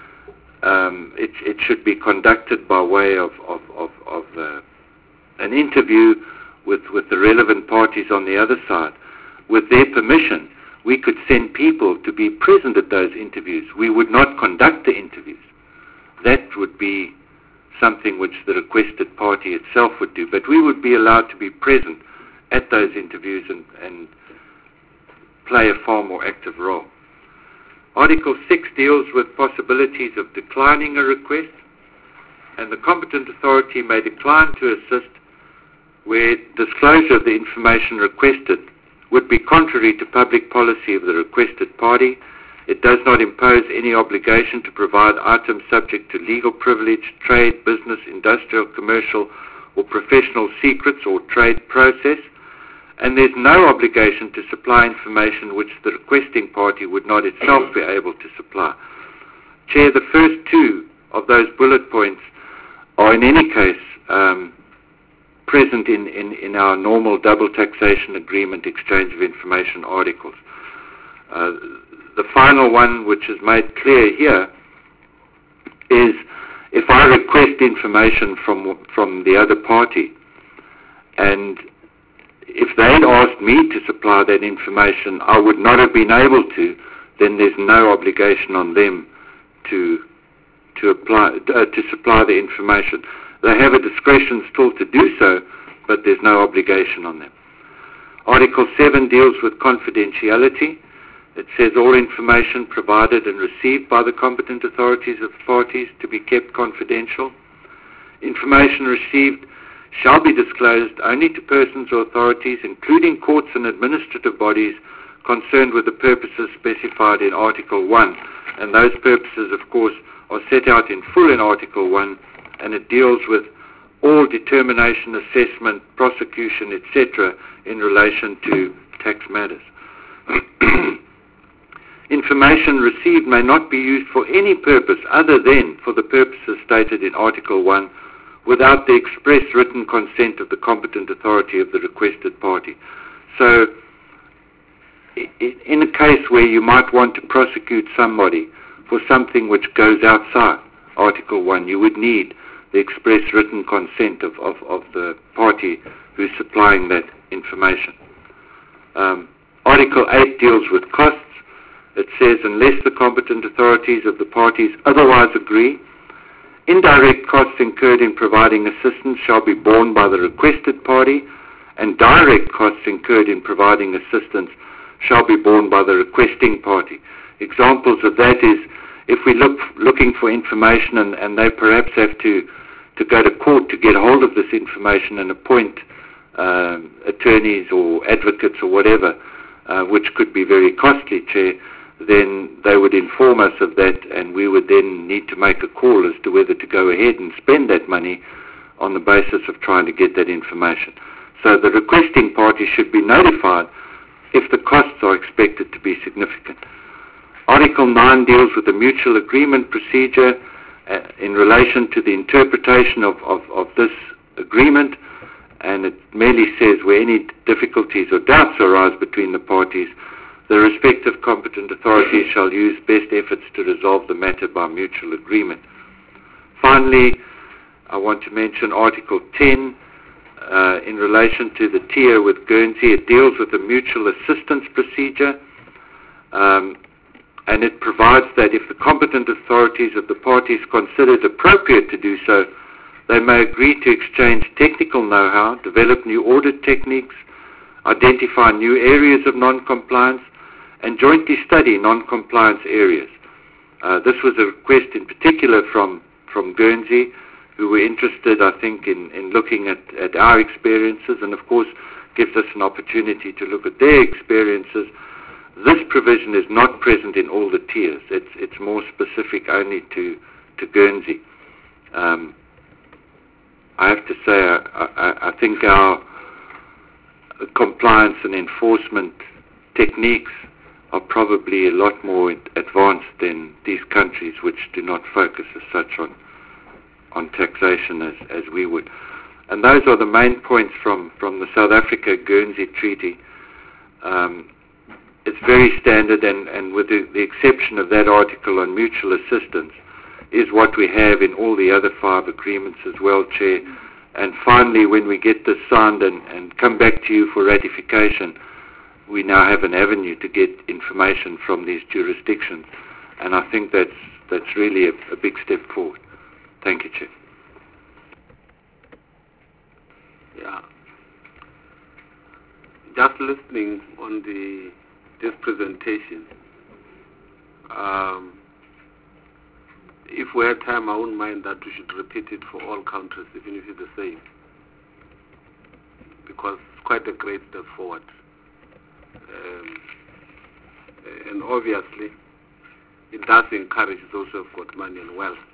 um, it, it should be conducted by way of, of, of, of uh, an interview with, with the relevant parties on the other side, with their permission, we could send people to be present at those interviews. We would not conduct the interviews. That would be something which the requested party itself would do, but we would be allowed to be present at those interviews and, and play a far more active role. Article six deals with possibilities of declining a request, and the competent authority may decline to assist where disclosure of the information requested would be contrary to public policy of the requested party. It does not impose any obligation to provide items subject to legal privilege, trade, business, industrial, commercial, or professional secrets or trade process, and there's no obligation to supply information which the requesting party would not itself be able to supply. Chair, the first two of those bullet points are in any case um, present in, in, in our normal double taxation agreement exchange of information articles. Uh, the final one, which is made clear here, is if I request information from, from the other party, and if they'd asked me to supply that information, I would not have been able to, then there's no obligation on them to to apply uh, to supply the information. They have a discretion still to do so, but there's no obligation on them. Article seven deals with confidentiality. It says all information provided and received by the competent authorities of parties to be kept confidential. Information received shall be disclosed only to persons or authorities, including courts and administrative bodies, concerned with the purposes specified in Article one. And those purposes, of course, are set out in full in Article one, and it deals with all determination, assessment, prosecution, et cetera in relation to tax matters. Information received may not be used for any purpose other than for the purposes stated in Article one without the express written consent of the competent authority of the requested party. So, in a case where you might want to prosecute somebody for something which goes outside Article one, you would need the express written consent of, of, of the party who's supplying that information. Um, Article eight deals with costs. It says, unless the competent authorities of the parties otherwise agree, indirect costs incurred in providing assistance shall be borne by the requested party, and direct costs incurred in providing assistance shall be borne by the requesting party. Examples of that is if we look looking for information and, and they perhaps have to, to go to court to get hold of this information and appoint um, attorneys or advocates or whatever, uh, which could be very costly, Chair, then they would inform us of that, and we would then need to make a call as to whether to go ahead and spend that money on the basis of trying to get that information. So the requesting party should be notified if the costs are expected to be significant. Article nine deals with the mutual agreement procedure. uh, in relation to the interpretation of, of, of this agreement, and it merely says where any difficulties or doubts arise between the parties, the respective competent authorities shall use best efforts to resolve the matter by mutual agreement. Finally, I want to mention Article ten uh, in relation to the tier with Guernsey. It deals with a mutual assistance procedure, um, and it provides that if the competent authorities of the parties consider it appropriate to do so, they may agree to exchange technical know-how, develop new audit techniques, identify new areas of non-compliance, and jointly study non-compliance areas. Uh, this was a request in particular from, from Guernsey, who were interested, I think, in, in looking at, at our experiences, and of course gives us an opportunity to look at their experiences. This provision is not present in all the tiers. It's, it's more specific only to, to Guernsey. Um, I have to say, I, I, I think our compliance and enforcement techniques are probably a lot more advanced than these countries, which do not focus as such on on taxation as, as we would. And those are the main points from, from the South Africa-Guernsey Treaty. Um, it's very standard, and, and with the, the exception of that article on mutual assistance, is what we have in all the other five agreements as well, Chair. And finally, when we get this signed and, and come back to you for ratification, we now have an avenue to get information from these jurisdictions. And I think that's, that's really a, a big step forward. Thank you, Chair. Yeah. Just listening on the this presentation, um, if we had time, I wouldn't mind that we should repeat it for all countries, even if it's the same, because it's quite a great step forward. Um, and obviously, it does encourage those who have got money and wealth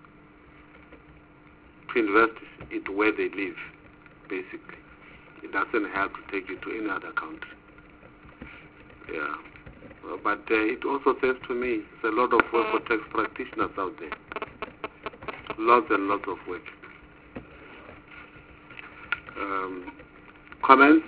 to invest it where they live, basically. It doesn't have to take you to any other country. Yeah. Uh, but uh, it also says to me, it's a lot of work for tax practitioners out there. Lots and lots of work. Um, comments?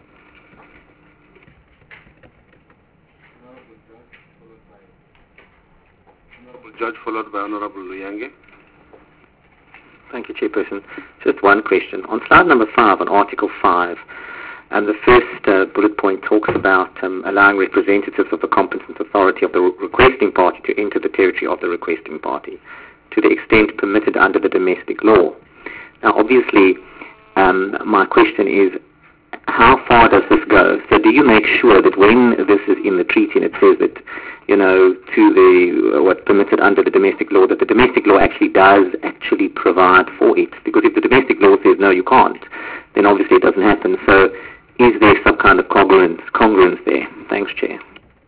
Honorable Judge, followed by Honorable Luyange. Thank you, Chairperson. Just one question. On slide number five, on Article five, um, the first uh, bullet point talks about um, allowing representatives of the competent authority of the re- requesting party to enter the territory of the requesting party to the extent permitted under the domestic law. Now, obviously, um, my question is, how far does this go? So do you make sure that when this is in the treaty and it says that, you know, to the uh, what's permitted under the domestic law, that the domestic law actually does actually provide for it? Because if the domestic law says no, you can't, then obviously it doesn't happen. So is there some kind of congruence, congruence there? Thanks, Chair.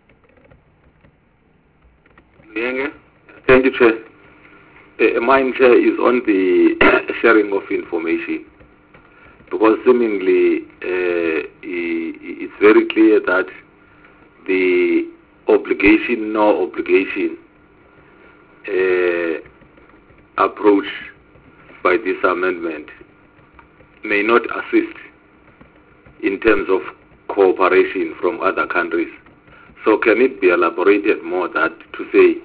Thank you, Chair. Uh, mine, Chair, is on the sharing of information. Because seemingly uh, it's very clear that the obligation, no obligation uh, approach by this amendment may not assist in terms of cooperation from other countries. So can it be elaborated more that to say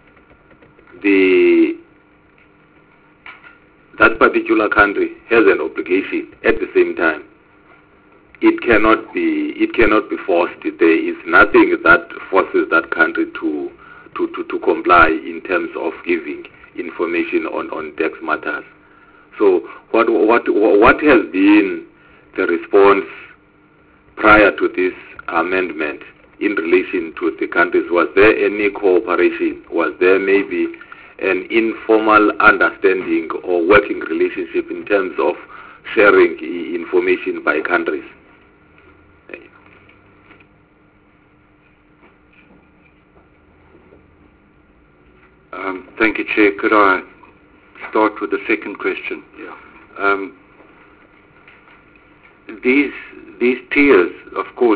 the that particular country has an obligation at the same time? It cannot be it cannot be forced. There is nothing that forces that country to to, to, to comply in terms of giving information on, on tax matters. So what what what has been the response prior to this amendment in relation to the countries? Was there any cooperation? Was there maybe an informal understanding or working relationship in terms of sharing information by countries? Um, thank you, Chair. Could I start with the second question? Yeah. Um, these these tiers, of course,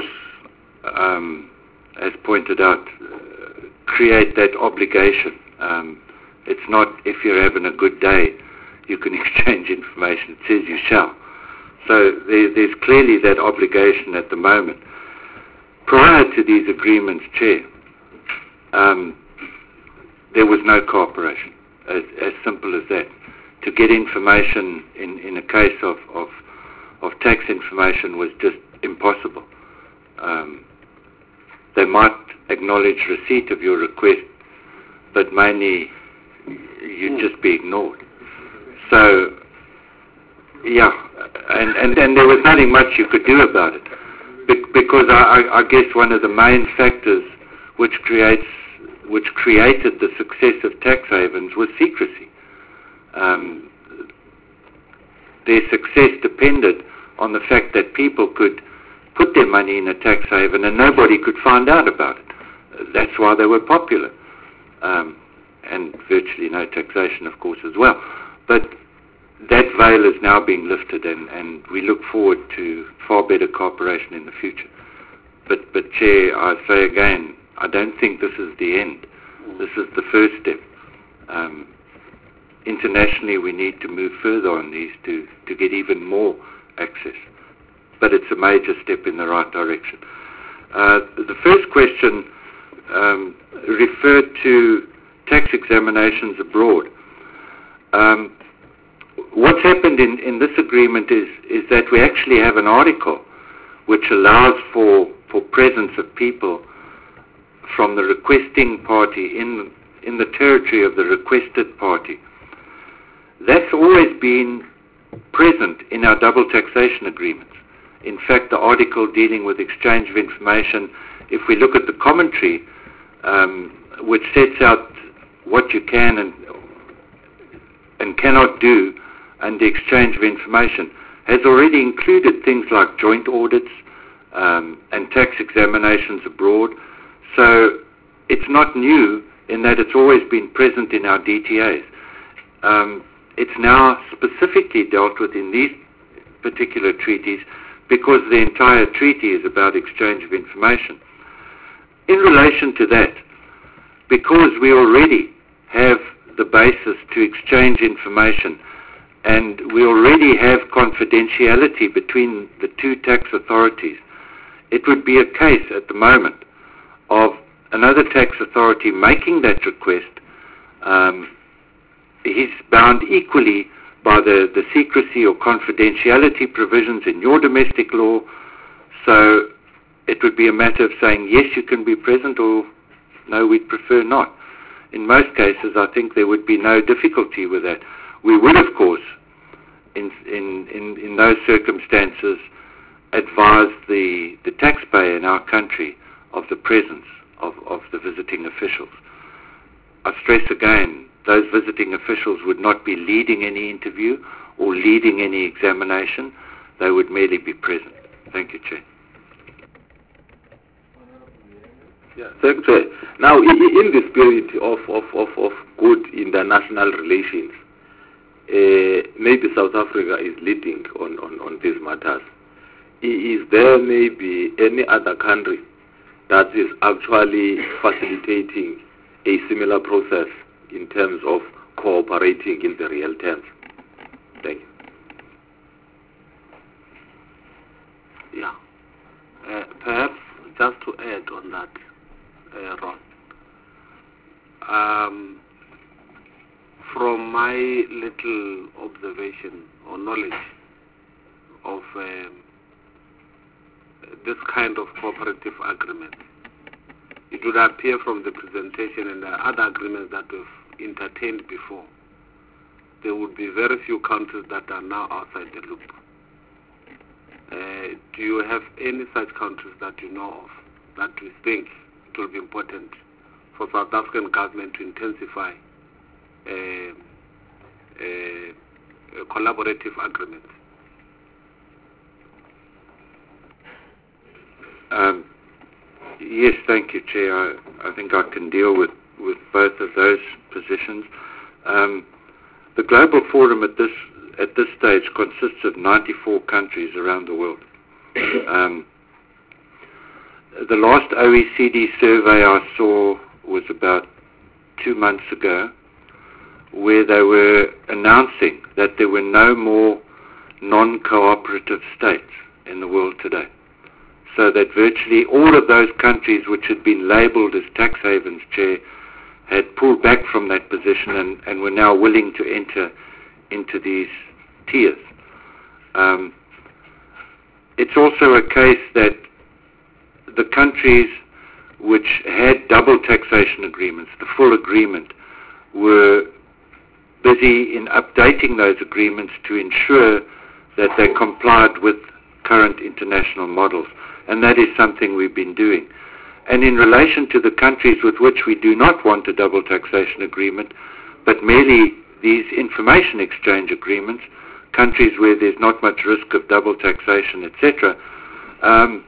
um, as pointed out, uh, create that obligation. Um, It's not if you're having a good day, you can exchange information. It says you shall. So there, there's clearly that obligation at the moment. Prior to these agreements, Chair, um, there was no cooperation, as, as simple as that. To get information in, in a case of, of, of tax information was just impossible. Um, they might acknowledge receipt of your request, but mainly you'd just be ignored. So, yeah, and, and, and there was nothing much you could do about it. Be- because I, I, I guess one of the main factors which creates which created the success of tax havens was secrecy. Um, their success depended on the fact that people could put their money in a tax haven and nobody could find out about it. That's why they were popular. Um, and virtually no taxation, of course, as well. But that veil is now being lifted, and, and we look forward to far better cooperation in the future. But, but Chair, I say again, I don't think this is the end. This is the first step. Um, internationally, we need to move further on these to, to get even more access. But it's a major step in the right direction. Uh, the first question um, referred to tax examinations abroad. Um, what's happened in, in this agreement is, is that we actually have an article which allows for, for presence of people from the requesting party in, in the territory of the requested party. That's always been present in our double taxation agreements. In fact, the article dealing with exchange of information, if we look at the commentary, um, which sets out what you can and, and cannot do and the exchange of information, has already included things like joint audits um, and tax examinations abroad. So it's not new in that it's always been present in our D T As. Um, it's now specifically dealt with in these particular treaties because the entire treaty is about exchange of information. In relation to that, because we already have the basis to exchange information and we already have confidentiality between the two tax authorities, it would be a case at the moment of another tax authority making that request. Um, he's bound equally by the, the secrecy or confidentiality provisions in your domestic law, so it would be a matter of saying, yes, you can be present, or no, we'd prefer not. In most cases, I think there would be no difficulty with that. We would, of course, in, in, in, in those circumstances, advise the, the taxpayer in our country of the presence of, of the visiting officials. I stress again, those visiting officials would not be leading any interview or leading any examination. They would merely be present. Thank you, Chair. Yeah, thank you. Now, in the spirit of, of, of, of good international relations, uh, maybe South Africa is leading on, on, on these matters. Is there maybe any other country that is actually facilitating a similar process in terms of cooperating in the real terms? Thank you. Yeah. Uh, perhaps just to add on that, uh, Ron, um, from my little observation or knowledge of um, this kind of cooperative agreement, it would appear from the presentation and the other agreements that we've entertained before, there would be very few countries that are now outside the loop. Uh, do you have any such countries that you know of that we think it will be important for South African government to intensify a, a, a collaborative agreement? Um, yes, thank you, Chair. I, I think I can deal with, with both of those positions. Um, the Global Forum at this at this stage consists of ninety-four countries around the world. Um, the last O E C D survey I saw was about two months ago, where they were announcing that there were no more non-cooperative states in the world today. So that virtually all of those countries which had been labelled as tax havens, Chair, had pulled back from that position and, and were now willing to enter into these tiers. Um, it's also a case that the countries which had double taxation agreements, the full agreement, were busy in updating those agreements to ensure that they complied with current international models. And that is something we've been doing. And in relation to the countries with which we do not want a double taxation agreement, but merely these information exchange agreements, countries where there's not much risk of double taxation, et cetera, um,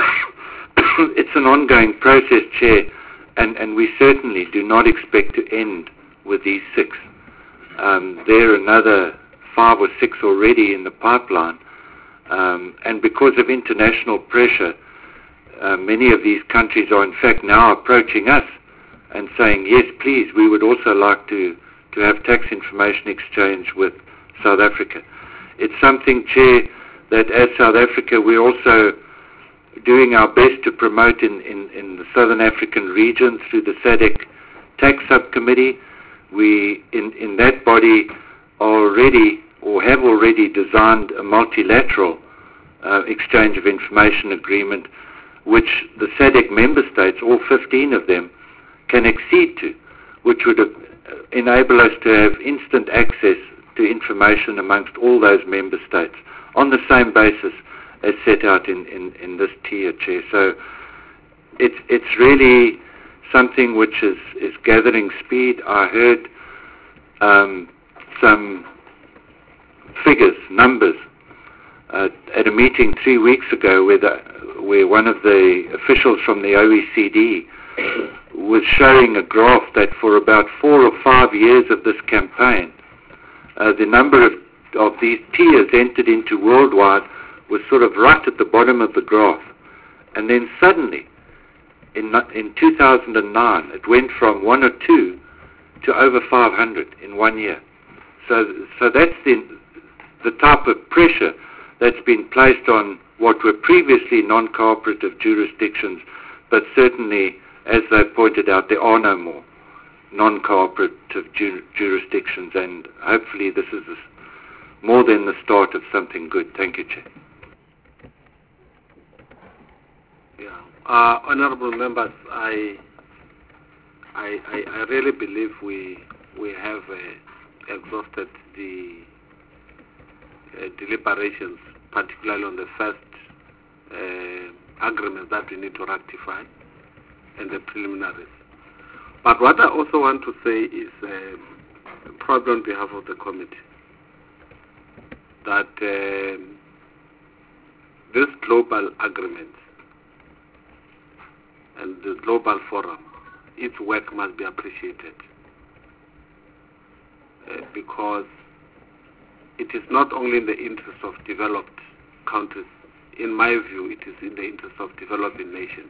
it's an ongoing process, Chair, and, and we certainly do not expect to end with these six. Um, there are another five or six already in the pipeline, um, and because of international pressure, uh, many of these countries are in fact now approaching us and saying, yes, please, we would also like to, to have tax information exchange with South Africa. It's something, Chair, that as South Africa we're also doing our best to promote in, in, in the Southern African region through the SADC Tax Subcommittee. We, in, in that body, already or have already designed a multilateral uh, exchange of information agreement which the SADC member states, all fifteen of them, can accede to, which would uh, enable us to have instant access to information amongst all those member states on the same basis as set out in, in, in this tier, Chair. So it's, it's really something which is, is gathering speed. I heard um, some figures, numbers, uh, at a meeting three weeks ago where, the, where one of the officials from the O E C D was showing a graph that for about four or five years of this campaign, uh, the number of, of these tiers entered into worldwide was sort of right at the bottom of the graph. And then suddenly, in, in two thousand nine, it went from one or two to over five hundred in one year. So, so that's the, the type of pressure that's been placed on what were previously non-cooperative jurisdictions, but certainly, as they pointed out, there are no more non-cooperative ju jurisdictions, and hopefully this is a, more than the start of something good. Thank you, Chair. Yeah. Uh, honorable members, I, I, I, I really believe we, we have uh, exhausted the uh, deliberations, particularly on the first uh, agreement that we need to ratify and the preliminaries. But what I also want to say is, uh, probably on behalf of the committee, that uh, this global agreement and the global forum, its work must be appreciated uh, because it is not only in the interest of developed countries. In my view, it is in the interest of developing nations.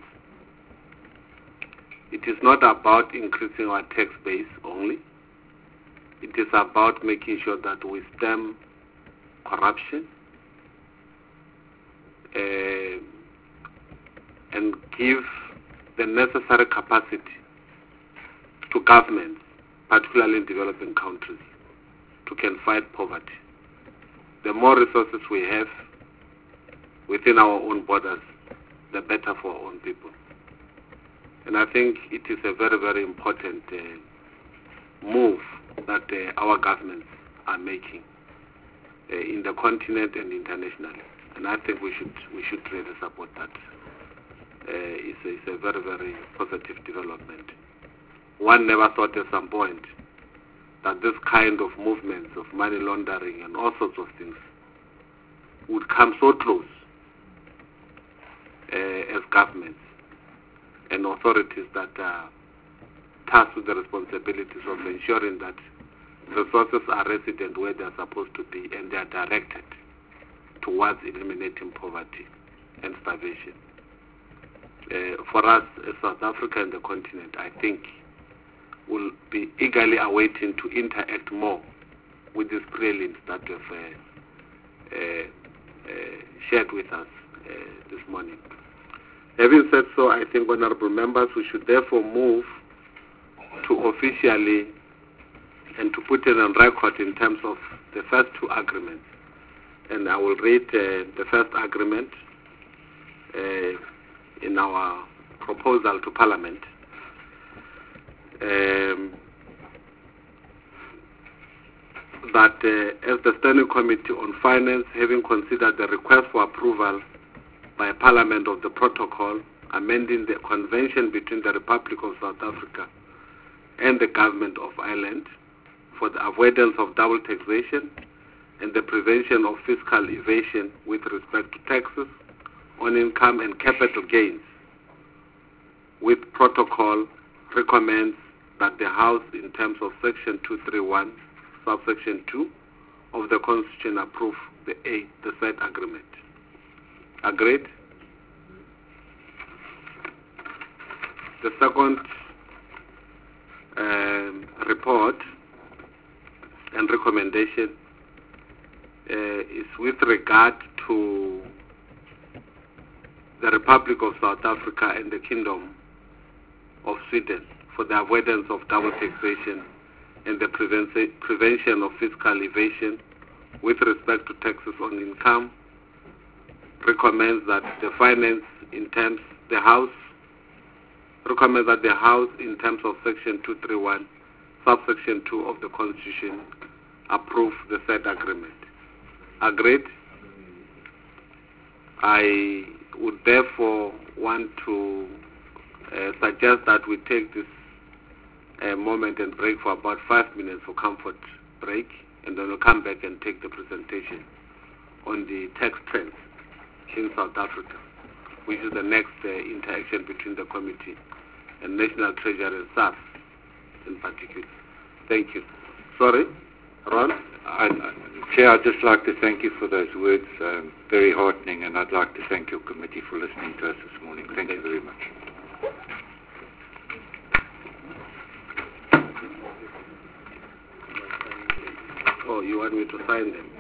It is not about increasing our tax base only. It is about making sure that we stem corruption uh, and give the necessary capacity to governments, particularly in developing countries, to can fight poverty. The more resources we have within our own borders, the better for our own people. And I think it is a very, very important uh, move that uh, our governments are making uh, in the continent and internationally. And I think we should we should really support that. Uh, it's, a, it's a very, very positive development. One never thought at some point that this kind of movements of money laundering and all sorts of things would come so close uh, as governments and authorities that are tasked with the responsibilities of ensuring that resources are resident where they are supposed to be and they are directed towards eliminating poverty and starvation. Uh, for us as South Africa and the continent, I think will be eagerly awaiting to interact more with these prelims that you've uh, uh, uh, shared with us uh, this morning. Having said so, I think, honorable members, we should therefore move to officially and to put it on record in terms of the first two agreements. And I will read uh, the first agreement uh, in our proposal to Parliament. Um, that uh, as the Standing Committee on Finance, having considered the request for approval by Parliament of the protocol amending the convention between the Republic of South Africa and the Government of Ireland for the avoidance of double taxation and the prevention of fiscal evasion with respect to taxes on income and capital gains, with protocol recommends that the House, in terms of Section two thirty-one, subsection two of the Constitution, approve the A, the said agreement. Agreed? The second um, report and recommendation uh, is with regard to the Republic of South Africa and the Kingdom of Sweden for the avoidance of double taxation and the preven- prevention of fiscal evasion with respect to taxes on income. Recommends that the finance in terms, the House recommends that the House in terms of Section two thirty-one, subsection two of the Constitution, approve the said agreement. Agreed? I would therefore want to uh, suggest that we take this uh, moment and break for about five minutes for comfort break, and then we'll come back and take the presentation on the tax trends in South Africa, which is the next uh, interaction between the committee and National Treasury and S A F in particular. Thank you. Sorry, Ron? I, I, Chair, I'd just like to thank you for those words, um, very heartening, and I'd like to thank your committee for listening to us this morning. Thank you very much. Oh, you want me to sign them?